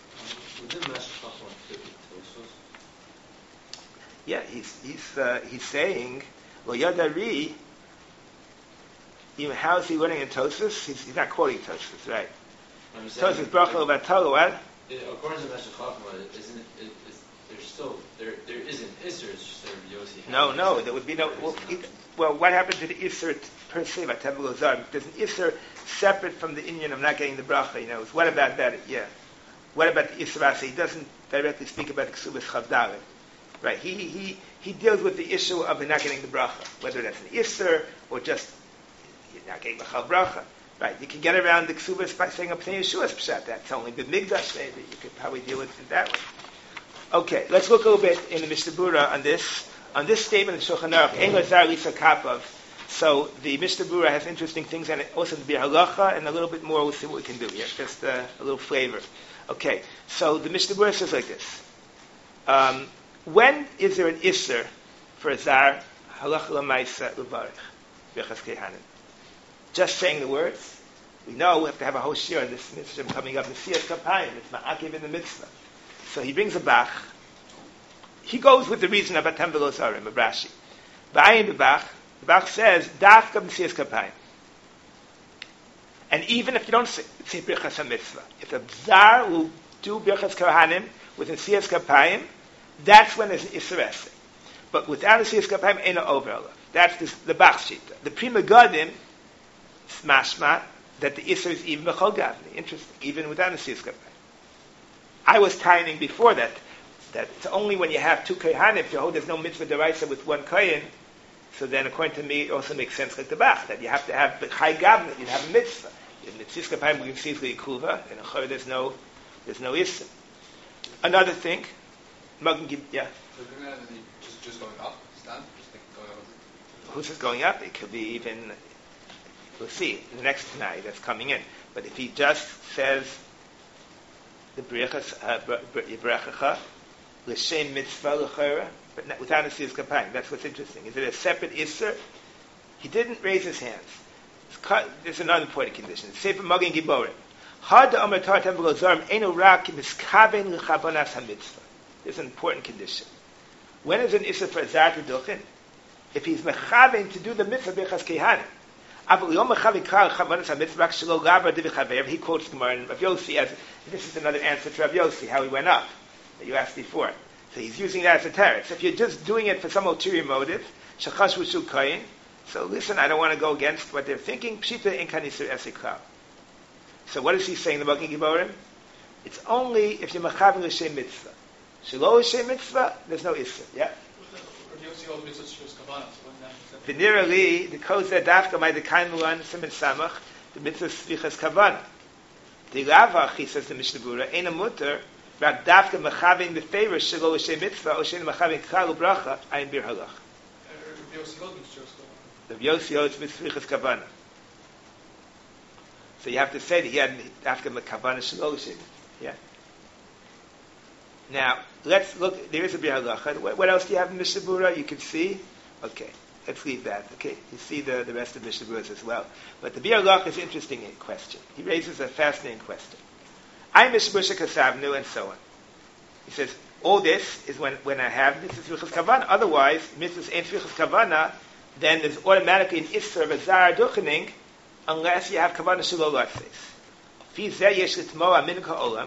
[SPEAKER 1] Yeah, he's saying, well, Yadari, even how is he learning in Tosfos? He's not quoting Tosfos, right? Tosfos Brachel Vatala, what?
[SPEAKER 5] According to Meshech Chochmah, isn't it? There isn't Isser, it's just there Yossi.
[SPEAKER 1] No, there would be no. Well, what happened to the Isser per se by Temple Ozar? There's an Isser separate from the Inyan of not getting the bracha. What about that? Yeah. What about the Isser Asa? He doesn't directly speak about the Ksubas Chavdalet. Right. He deals with the issue of not getting the bracha, whether that's an Isser or just not getting the Chav bracha. Right. You can get around the Ksubas by saying a Pnei Yeshua's Pshat. That's only the Migdash maybe. You could probably deal with it that way. Okay, let's look a little bit in the Mishnah Berurah on this. On this statement in Shulchan Aruch, Ein Lazar Lisa Kapov. So the Mishnah Berurah has interesting things, and also the Bir Halacha, and a little bit more. We'll see what we can do here. Just a little flavor. Okay, so the Mishnah Berurah says like this: when is there an Isser for a Zar Halacha L'Maisa L'Varich B'Chas Kehanim? Just saying the words. We know we have to have a whole shir on this mitzvah coming up. The Siyas Kapayim, it's Ma'akiv in the mitzvah. So he brings a Bach. He goes with the reason about Temple Osarim, of Rashi. The Bach says, Dafka B'Siyas Kapayim. And even if you don't say Birchas HaMitzvah, if a Zar will do Birchas Kohanim with a Siyas Kapayim, that's when there's an Isser Esek. But without a Siyas Kapayim, ain't no over. That's the Bach Shita. The Pri Megadim, Smashma, that the Isser is even B'chol Gavni. Interesting, even without a Siyas Kapayim. I was timing before that it's only when you have two Kohanim, if you hold there's no mitzvah deraisa with one Kohen, so then according to me it also makes sense like the Bach, that you have to have Chai Gavna, you have a mitzvah. In the Tzis Kapayim we can see the Yikuva, in a Chor there's no Issa. Another thing, yeah?
[SPEAKER 4] Just going up, stand? Just going up.
[SPEAKER 1] Who's just going up? It could be even, we'll see, the next Tanai that's coming in. But if he just says, the Brachacha, l'shem mitzvah l'chora, but without a Siyas Kapayim. That's what's interesting. Is it a separate Isser? He didn't raise his hands. There's another important condition. Sefer Magen Giborim. Had the Omer Torah Temple Ozarim eno rak miskaven l'chavonas hamitzvah. There's an important condition. When is an Isser for a Zar to duchen? If he's mechaven to do the mitzvah b'chas kehanim. He quotes Gemara and Rav Yossi as, this is another answer to Rav Yossi, how he went up, that you asked before. So he's using that as a teretz. If you're just doing it for some ulterior motive, shachash v'shu koyin, so listen, I don't want to go against what they're thinking, pshita in kanisir esikal. So what is he saying, the Magen Giborim? It's only if you're mechaven l'shem mitzvah. Shelo l'shem mitzvah, there's no issue, yeah? V'nirali, the kozer dafka by the kain mulan simin samach, the mitzvah svichas kavana. The Ravach, he says the Mishnah Berurah, ain't a mutter, rak dafka mechavin the favor shelo l'shem mitzvah, or shein mechavin kal u'bracha, ayin bir halach. The Yossi holds mitzvah svichas kavana. So you have to say that he had dafka mekavana shelo l'shem. Yeah. Now, let's look, there is a bir halacha. What else do you have in Mishnah Berurah? You can see? Okay, let's leave that. Okay, you see the rest of Mishnah Berurah as well. But the bir halacha is an interesting question. He raises a fascinating question. I'm Mishnah Kasavnu and so on. He says, all this is when I have mitzvah svichas kavana. Otherwise, mitzvah ain't svichas kavana, then there's automatically an isser of a zar duchening unless you have kavana shelo latzes. When you're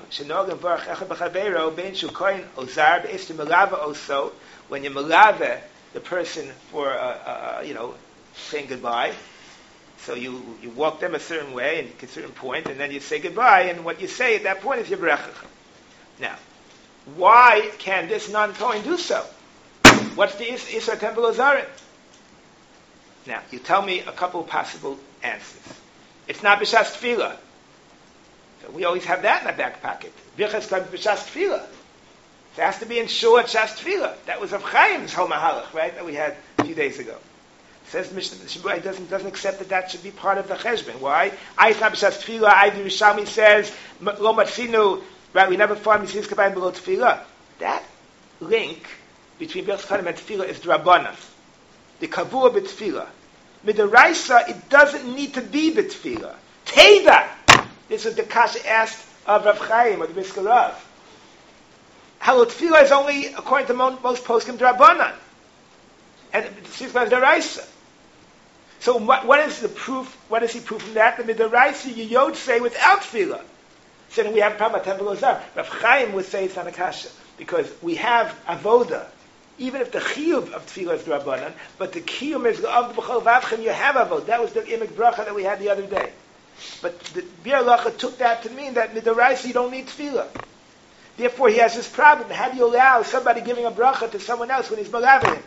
[SPEAKER 1] malave the person for saying goodbye, so you walk them a certain way and at a certain point, and then you say goodbye, and what you say at that point is your bracha. Now, why can this non-Kohen do so? What's the Isra Temple Ozarim? Now, you tell me a couple possible answers. It's not b'shas tefillah. So we always have that in our back pocket. Birchas comes b'shas tefillah. It has to be in shul at Shas Tefillah. That was Rav Chaim's whole mahalach, right, that we had a few days ago. Says Mishnah, Shabbai doesn't accept that should be part of the cheshbon. Why? Ayat Shas Tefillah, Ayat Yerushalmi says, Lo Matzinu, right, we never found Mesilas Kapayim below Tefillah. That link between Birchas Kohanim and Tefillah is Drabanan. The Kavua b'Tefillah. Midaraisa, it doesn't need to be b'Tefillah. Teda! This is the kasha asked of Rav Chaim, or the Brisker Rav. How Tefillah is only, according to most poskim, Drabanan. And Tefillah is Daraisa. So what is the proof? What does he prove from that? The Midaraisa, you yod say without Tefillah. So then we have a problem about Temple Ozar. Rav Chaim would say it's not a kasha. Because we have avoda, even if the chiyuv of tefillah is drabanan, but the kiyum is of the b'chol vavchem, you have avoda. That was the imik bracha that we had the other day. But the Bir Lacha took that to mean that midaraisa you don't need tefillah. Therefore, he has this problem. How do you allow somebody giving a bracha to someone else when he's belavim?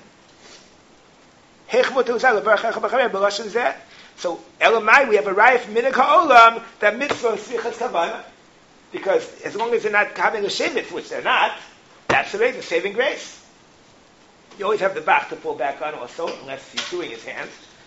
[SPEAKER 1] So Elamai, we have a raya from Minig Ha'olam that mitzvah sichas kavana, because as long as they're not having a shemitz, which they're not. That's the reason, saving grace. You always have the bach to pull back on also, unless he's doing his hands.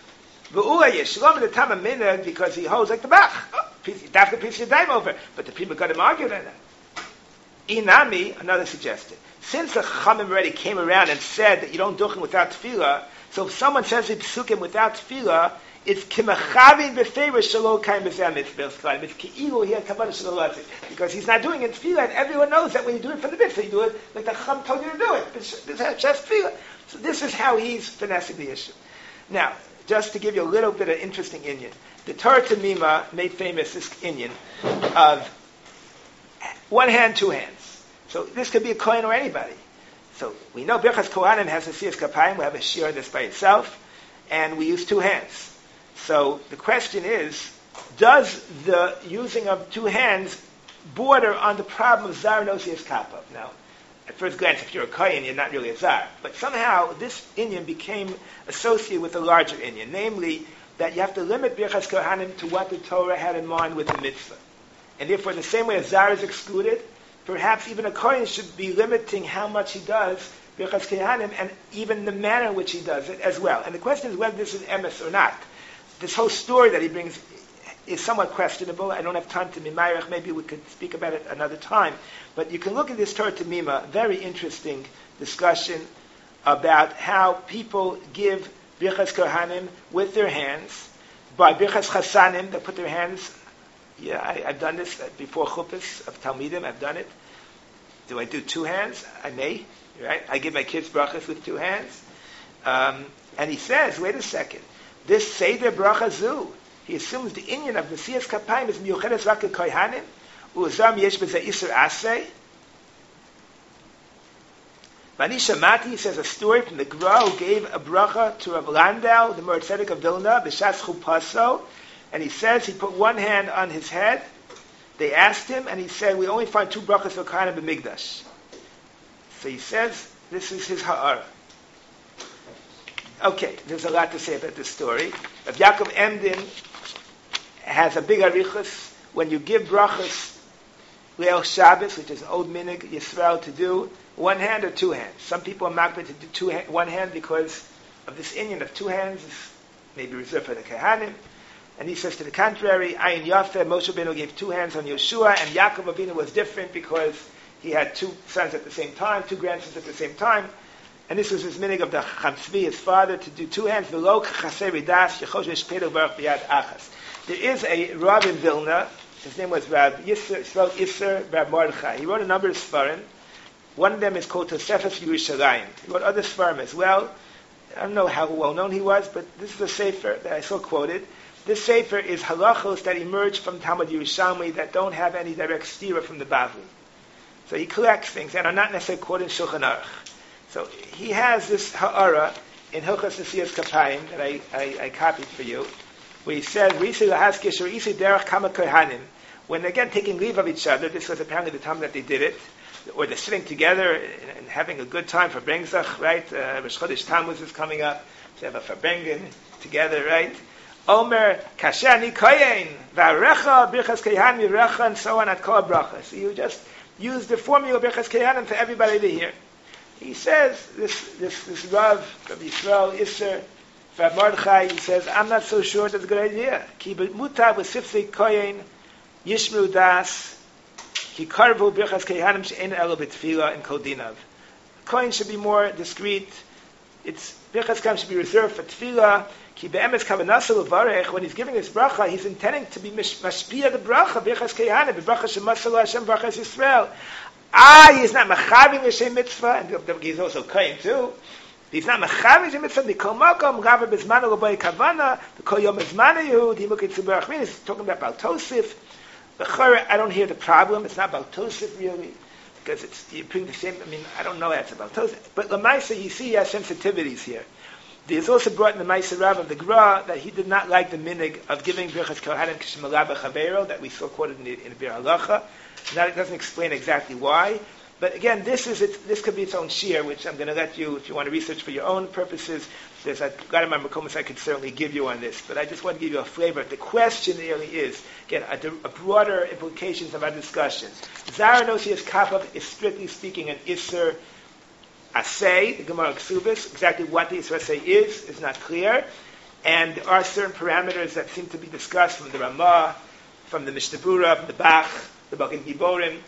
[SPEAKER 1] Because he holds like the bach. Dafka piece your dime over. But the people got him arguing on that. Inami, another suggestion. Since the Chachamim already came around and said that you don't duchen without tefillah, so if someone says the psukim without tefillah, it's kimachavin beferish shelo kaim b'zeh mitzvah. It's ki'ilu here kavanah shelo latzik, because he's not doing it tefillah, and everyone knows that when you do it for the mitzvah, you do it like the Chacham told you to do it. This is just tefillah. So this is how he's finessing the issue. Now, just to give you a little bit of interesting inyan, the Torah Tamima made famous this inyan of one hand, two hands. So this could be a Kohen or anybody. So we know Birchas Kohanim has a Siyas Kapayim. We have a shir on this by itself, and we use two hands. So the question is, does the using of two hands border on the problem of Zar no Siyas Kapov? Now, at first glance, if you're a Kohen, you're not really a Zar. But somehow this inyan became associated with a larger inyan, namely that you have to limit Birchas Kohanim to what the Torah had in mind with the mitzvah. And therefore, in the same way as Zar is excluded, perhaps even a Kohen should be limiting how much he does Birchas Kohanim and even the manner in which he does it as well. And the question is whether this is emes or not. This whole story that he brings is somewhat questionable. I don't have time to mimayrach. Maybe we could speak about it another time. But you can look at this Torah Tamima, very interesting discussion about how people give Birchas Kohanim with their hands. By Birchas Chasanim, they put their hands. Yeah, I've done this before chuppahs of Talmidim. I've done it. Do I do two hands? I may. Right? I give my kids brachas with two hands. And he says, wait a second. This Seder bracha zu, he assumes the inyan of the Siyas Kapayim is miyuchedes rak kohanim, u'azam yesh b'zeh iser aseh. Vani Shamati, he says a story from the Gra who gave a bracha to Rav Landau, the Meretz Tzedek of Vilna, b'shas chupaso, and he says he put one hand on his head. They asked him, and he said, we only find two brachas for kohanim b'migdash. So he says, this is his ha'ara. Okay, there's a lot to say about this story. Rav Yaakov Emden has a big arichus. When you give brachas, Leil Shabbos, which is an old minig Yisrael to do, one hand or two hands. Some people are makbid to do one hand because of this inyan of two hands is maybe reserved for the Kohanim. And he says to the contrary, Ayin Yafeh, Moshe Rabbeinu gave two hands on Yeshua, and Yaakov Avinu was different because he had two sons at the same time, two grandsons at the same time. And this was his minig of the Chacham Tzvi, his father, to do two hands. There is a Rav in Vilna, his name was Rav Yisser Rav Mordechai. He wrote a number of Sfarim. One of them is called Tosefes Yerushalayim. He wrote other Sfarim as well. I don't know how well known he was, but this is a sefer that I saw quoted. This sefer is halachos that emerge from Talmud Yerushalmi that don't have any direct stira from the Bavli. So he collects things that are not necessarily quoted in Shulchan Aruch. So he has this ha'ara in Hilchos Nesiyas Kapayim that I copied for you, where he says, when again taking leave of each other, this was apparently the time that they did it, or they're sitting together and having a good time for Brengzach, right? Rosh Chodesh Tammuz is coming up, so they have a Farbrengen together, right? Omer, Kashani Koyen, Varecha, Birchas Kohanim, Yirecha, and so on, at Kol Bracha. So you just use the formula of Birchas Kehanim for everybody to hear. He says, this Rav of Yisrael, Isser, Rav Mordechai, he says, I'm not so sure that's a good idea. Ki mutar v'sifsei koyin yishmru das ki karvu Birchas Kehanim she'en elo b'tefila in kol dinav. Koyin should be more discreet. Birchas Kehanim should be reserved for tefila. Ki be'emes kavanasa levarech, when he's giving this bracha, he's intending to be mashpia the bracha, Birchas Kehanim, the bracha shemasal Hashem, brachas Yisrael. He's not machaving l'shem mitzvah, and he's also koyin too. He's not machaving l'shem mitzvah. B'kol makom gaver b'zmanu l'bay kavana, b'kol yom b'zmanu yehud, himukei tzibur achmin. He's talking about Baal Tosif. I don't hear the problem. It's not Baal Tosif really, because you bring the same. I mean, I don't know that's about Tosif. But Lamaisa, you see, he has sensitivities here. There's also brought in the Maisa Rav of the Gra that he did not like the minig of giving Birchas Kohanim k'shemalav b'chaveiro that we saw quoted in the Bir Halacha. Now it doesn't explain exactly why, but again, this could be its own shir, which I'm going to let you, if you want to research for your own purposes. I've got in my Makomas I could certainly give you on this, but I just want to give you a flavor. The question really is, again, a broader implications of our discussion. Zara Nosias Kapav is strictly speaking an Isser Asay, the Gemara Ksubis. Exactly what the Isser Asay is not clear, and there are certain parameters that seem to be discussed from the Ramah, from the Mishnah Berurah, from the Bach, the Bakin Giborim.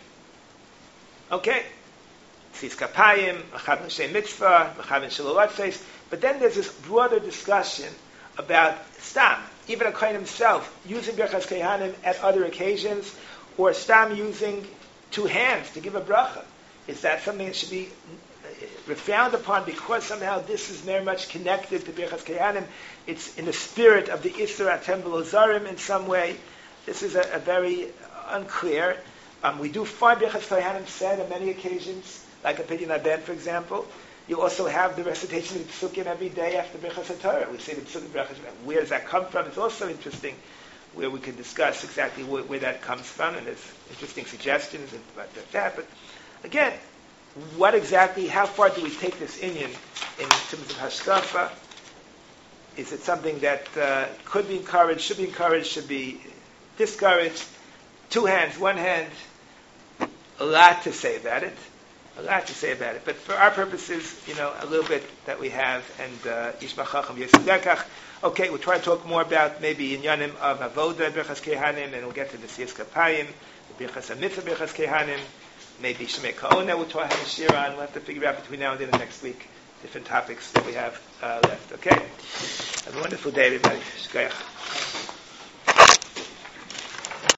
[SPEAKER 1] Okay. Tzis Kapayim, Machav L'Shem Mitzvah, Machav L'Shalot. But then there's this broader discussion about Stam, even a Kohen himself, using Birchas Kehanim at other occasions, or Stam using two hands to give a bracha. Is that something that should be frowned upon because somehow this is very much connected to Birchas Kehanim? It's in the spirit of the Isser Atem V'lo Zarim in some way. This is a very unclear. We do find Birchas Kohanim said on many occasions, like a Pidyon Haben, for example. You also have the recitation of the Psukim every day after Birchas HaTorah. We say the Psukim Birchas. Where does that come from? It's also interesting, where we can discuss exactly where that comes from, and there's interesting suggestions and about that. But again, what exactly? How far do we take this inyan in terms of hashkafa? Is it something that could be encouraged, should be discouraged? Two hands, one hand, a lot to say about it. But for our purposes, a little bit that we have, and Yishma Chacham Yisudekach. Okay, we'll try to talk more about maybe inyanim of Avoda, Birchas Kehanim, and we'll get to the Siyas Kapayim, the Birchas HaMitzvah, Birchas Kehanim, maybe Shemei Ka'ona, we'll try to have a shir on. We'll have to figure out between now and then and next week different topics that we have left. Okay? Have a wonderful day, everybody. Shkoyach.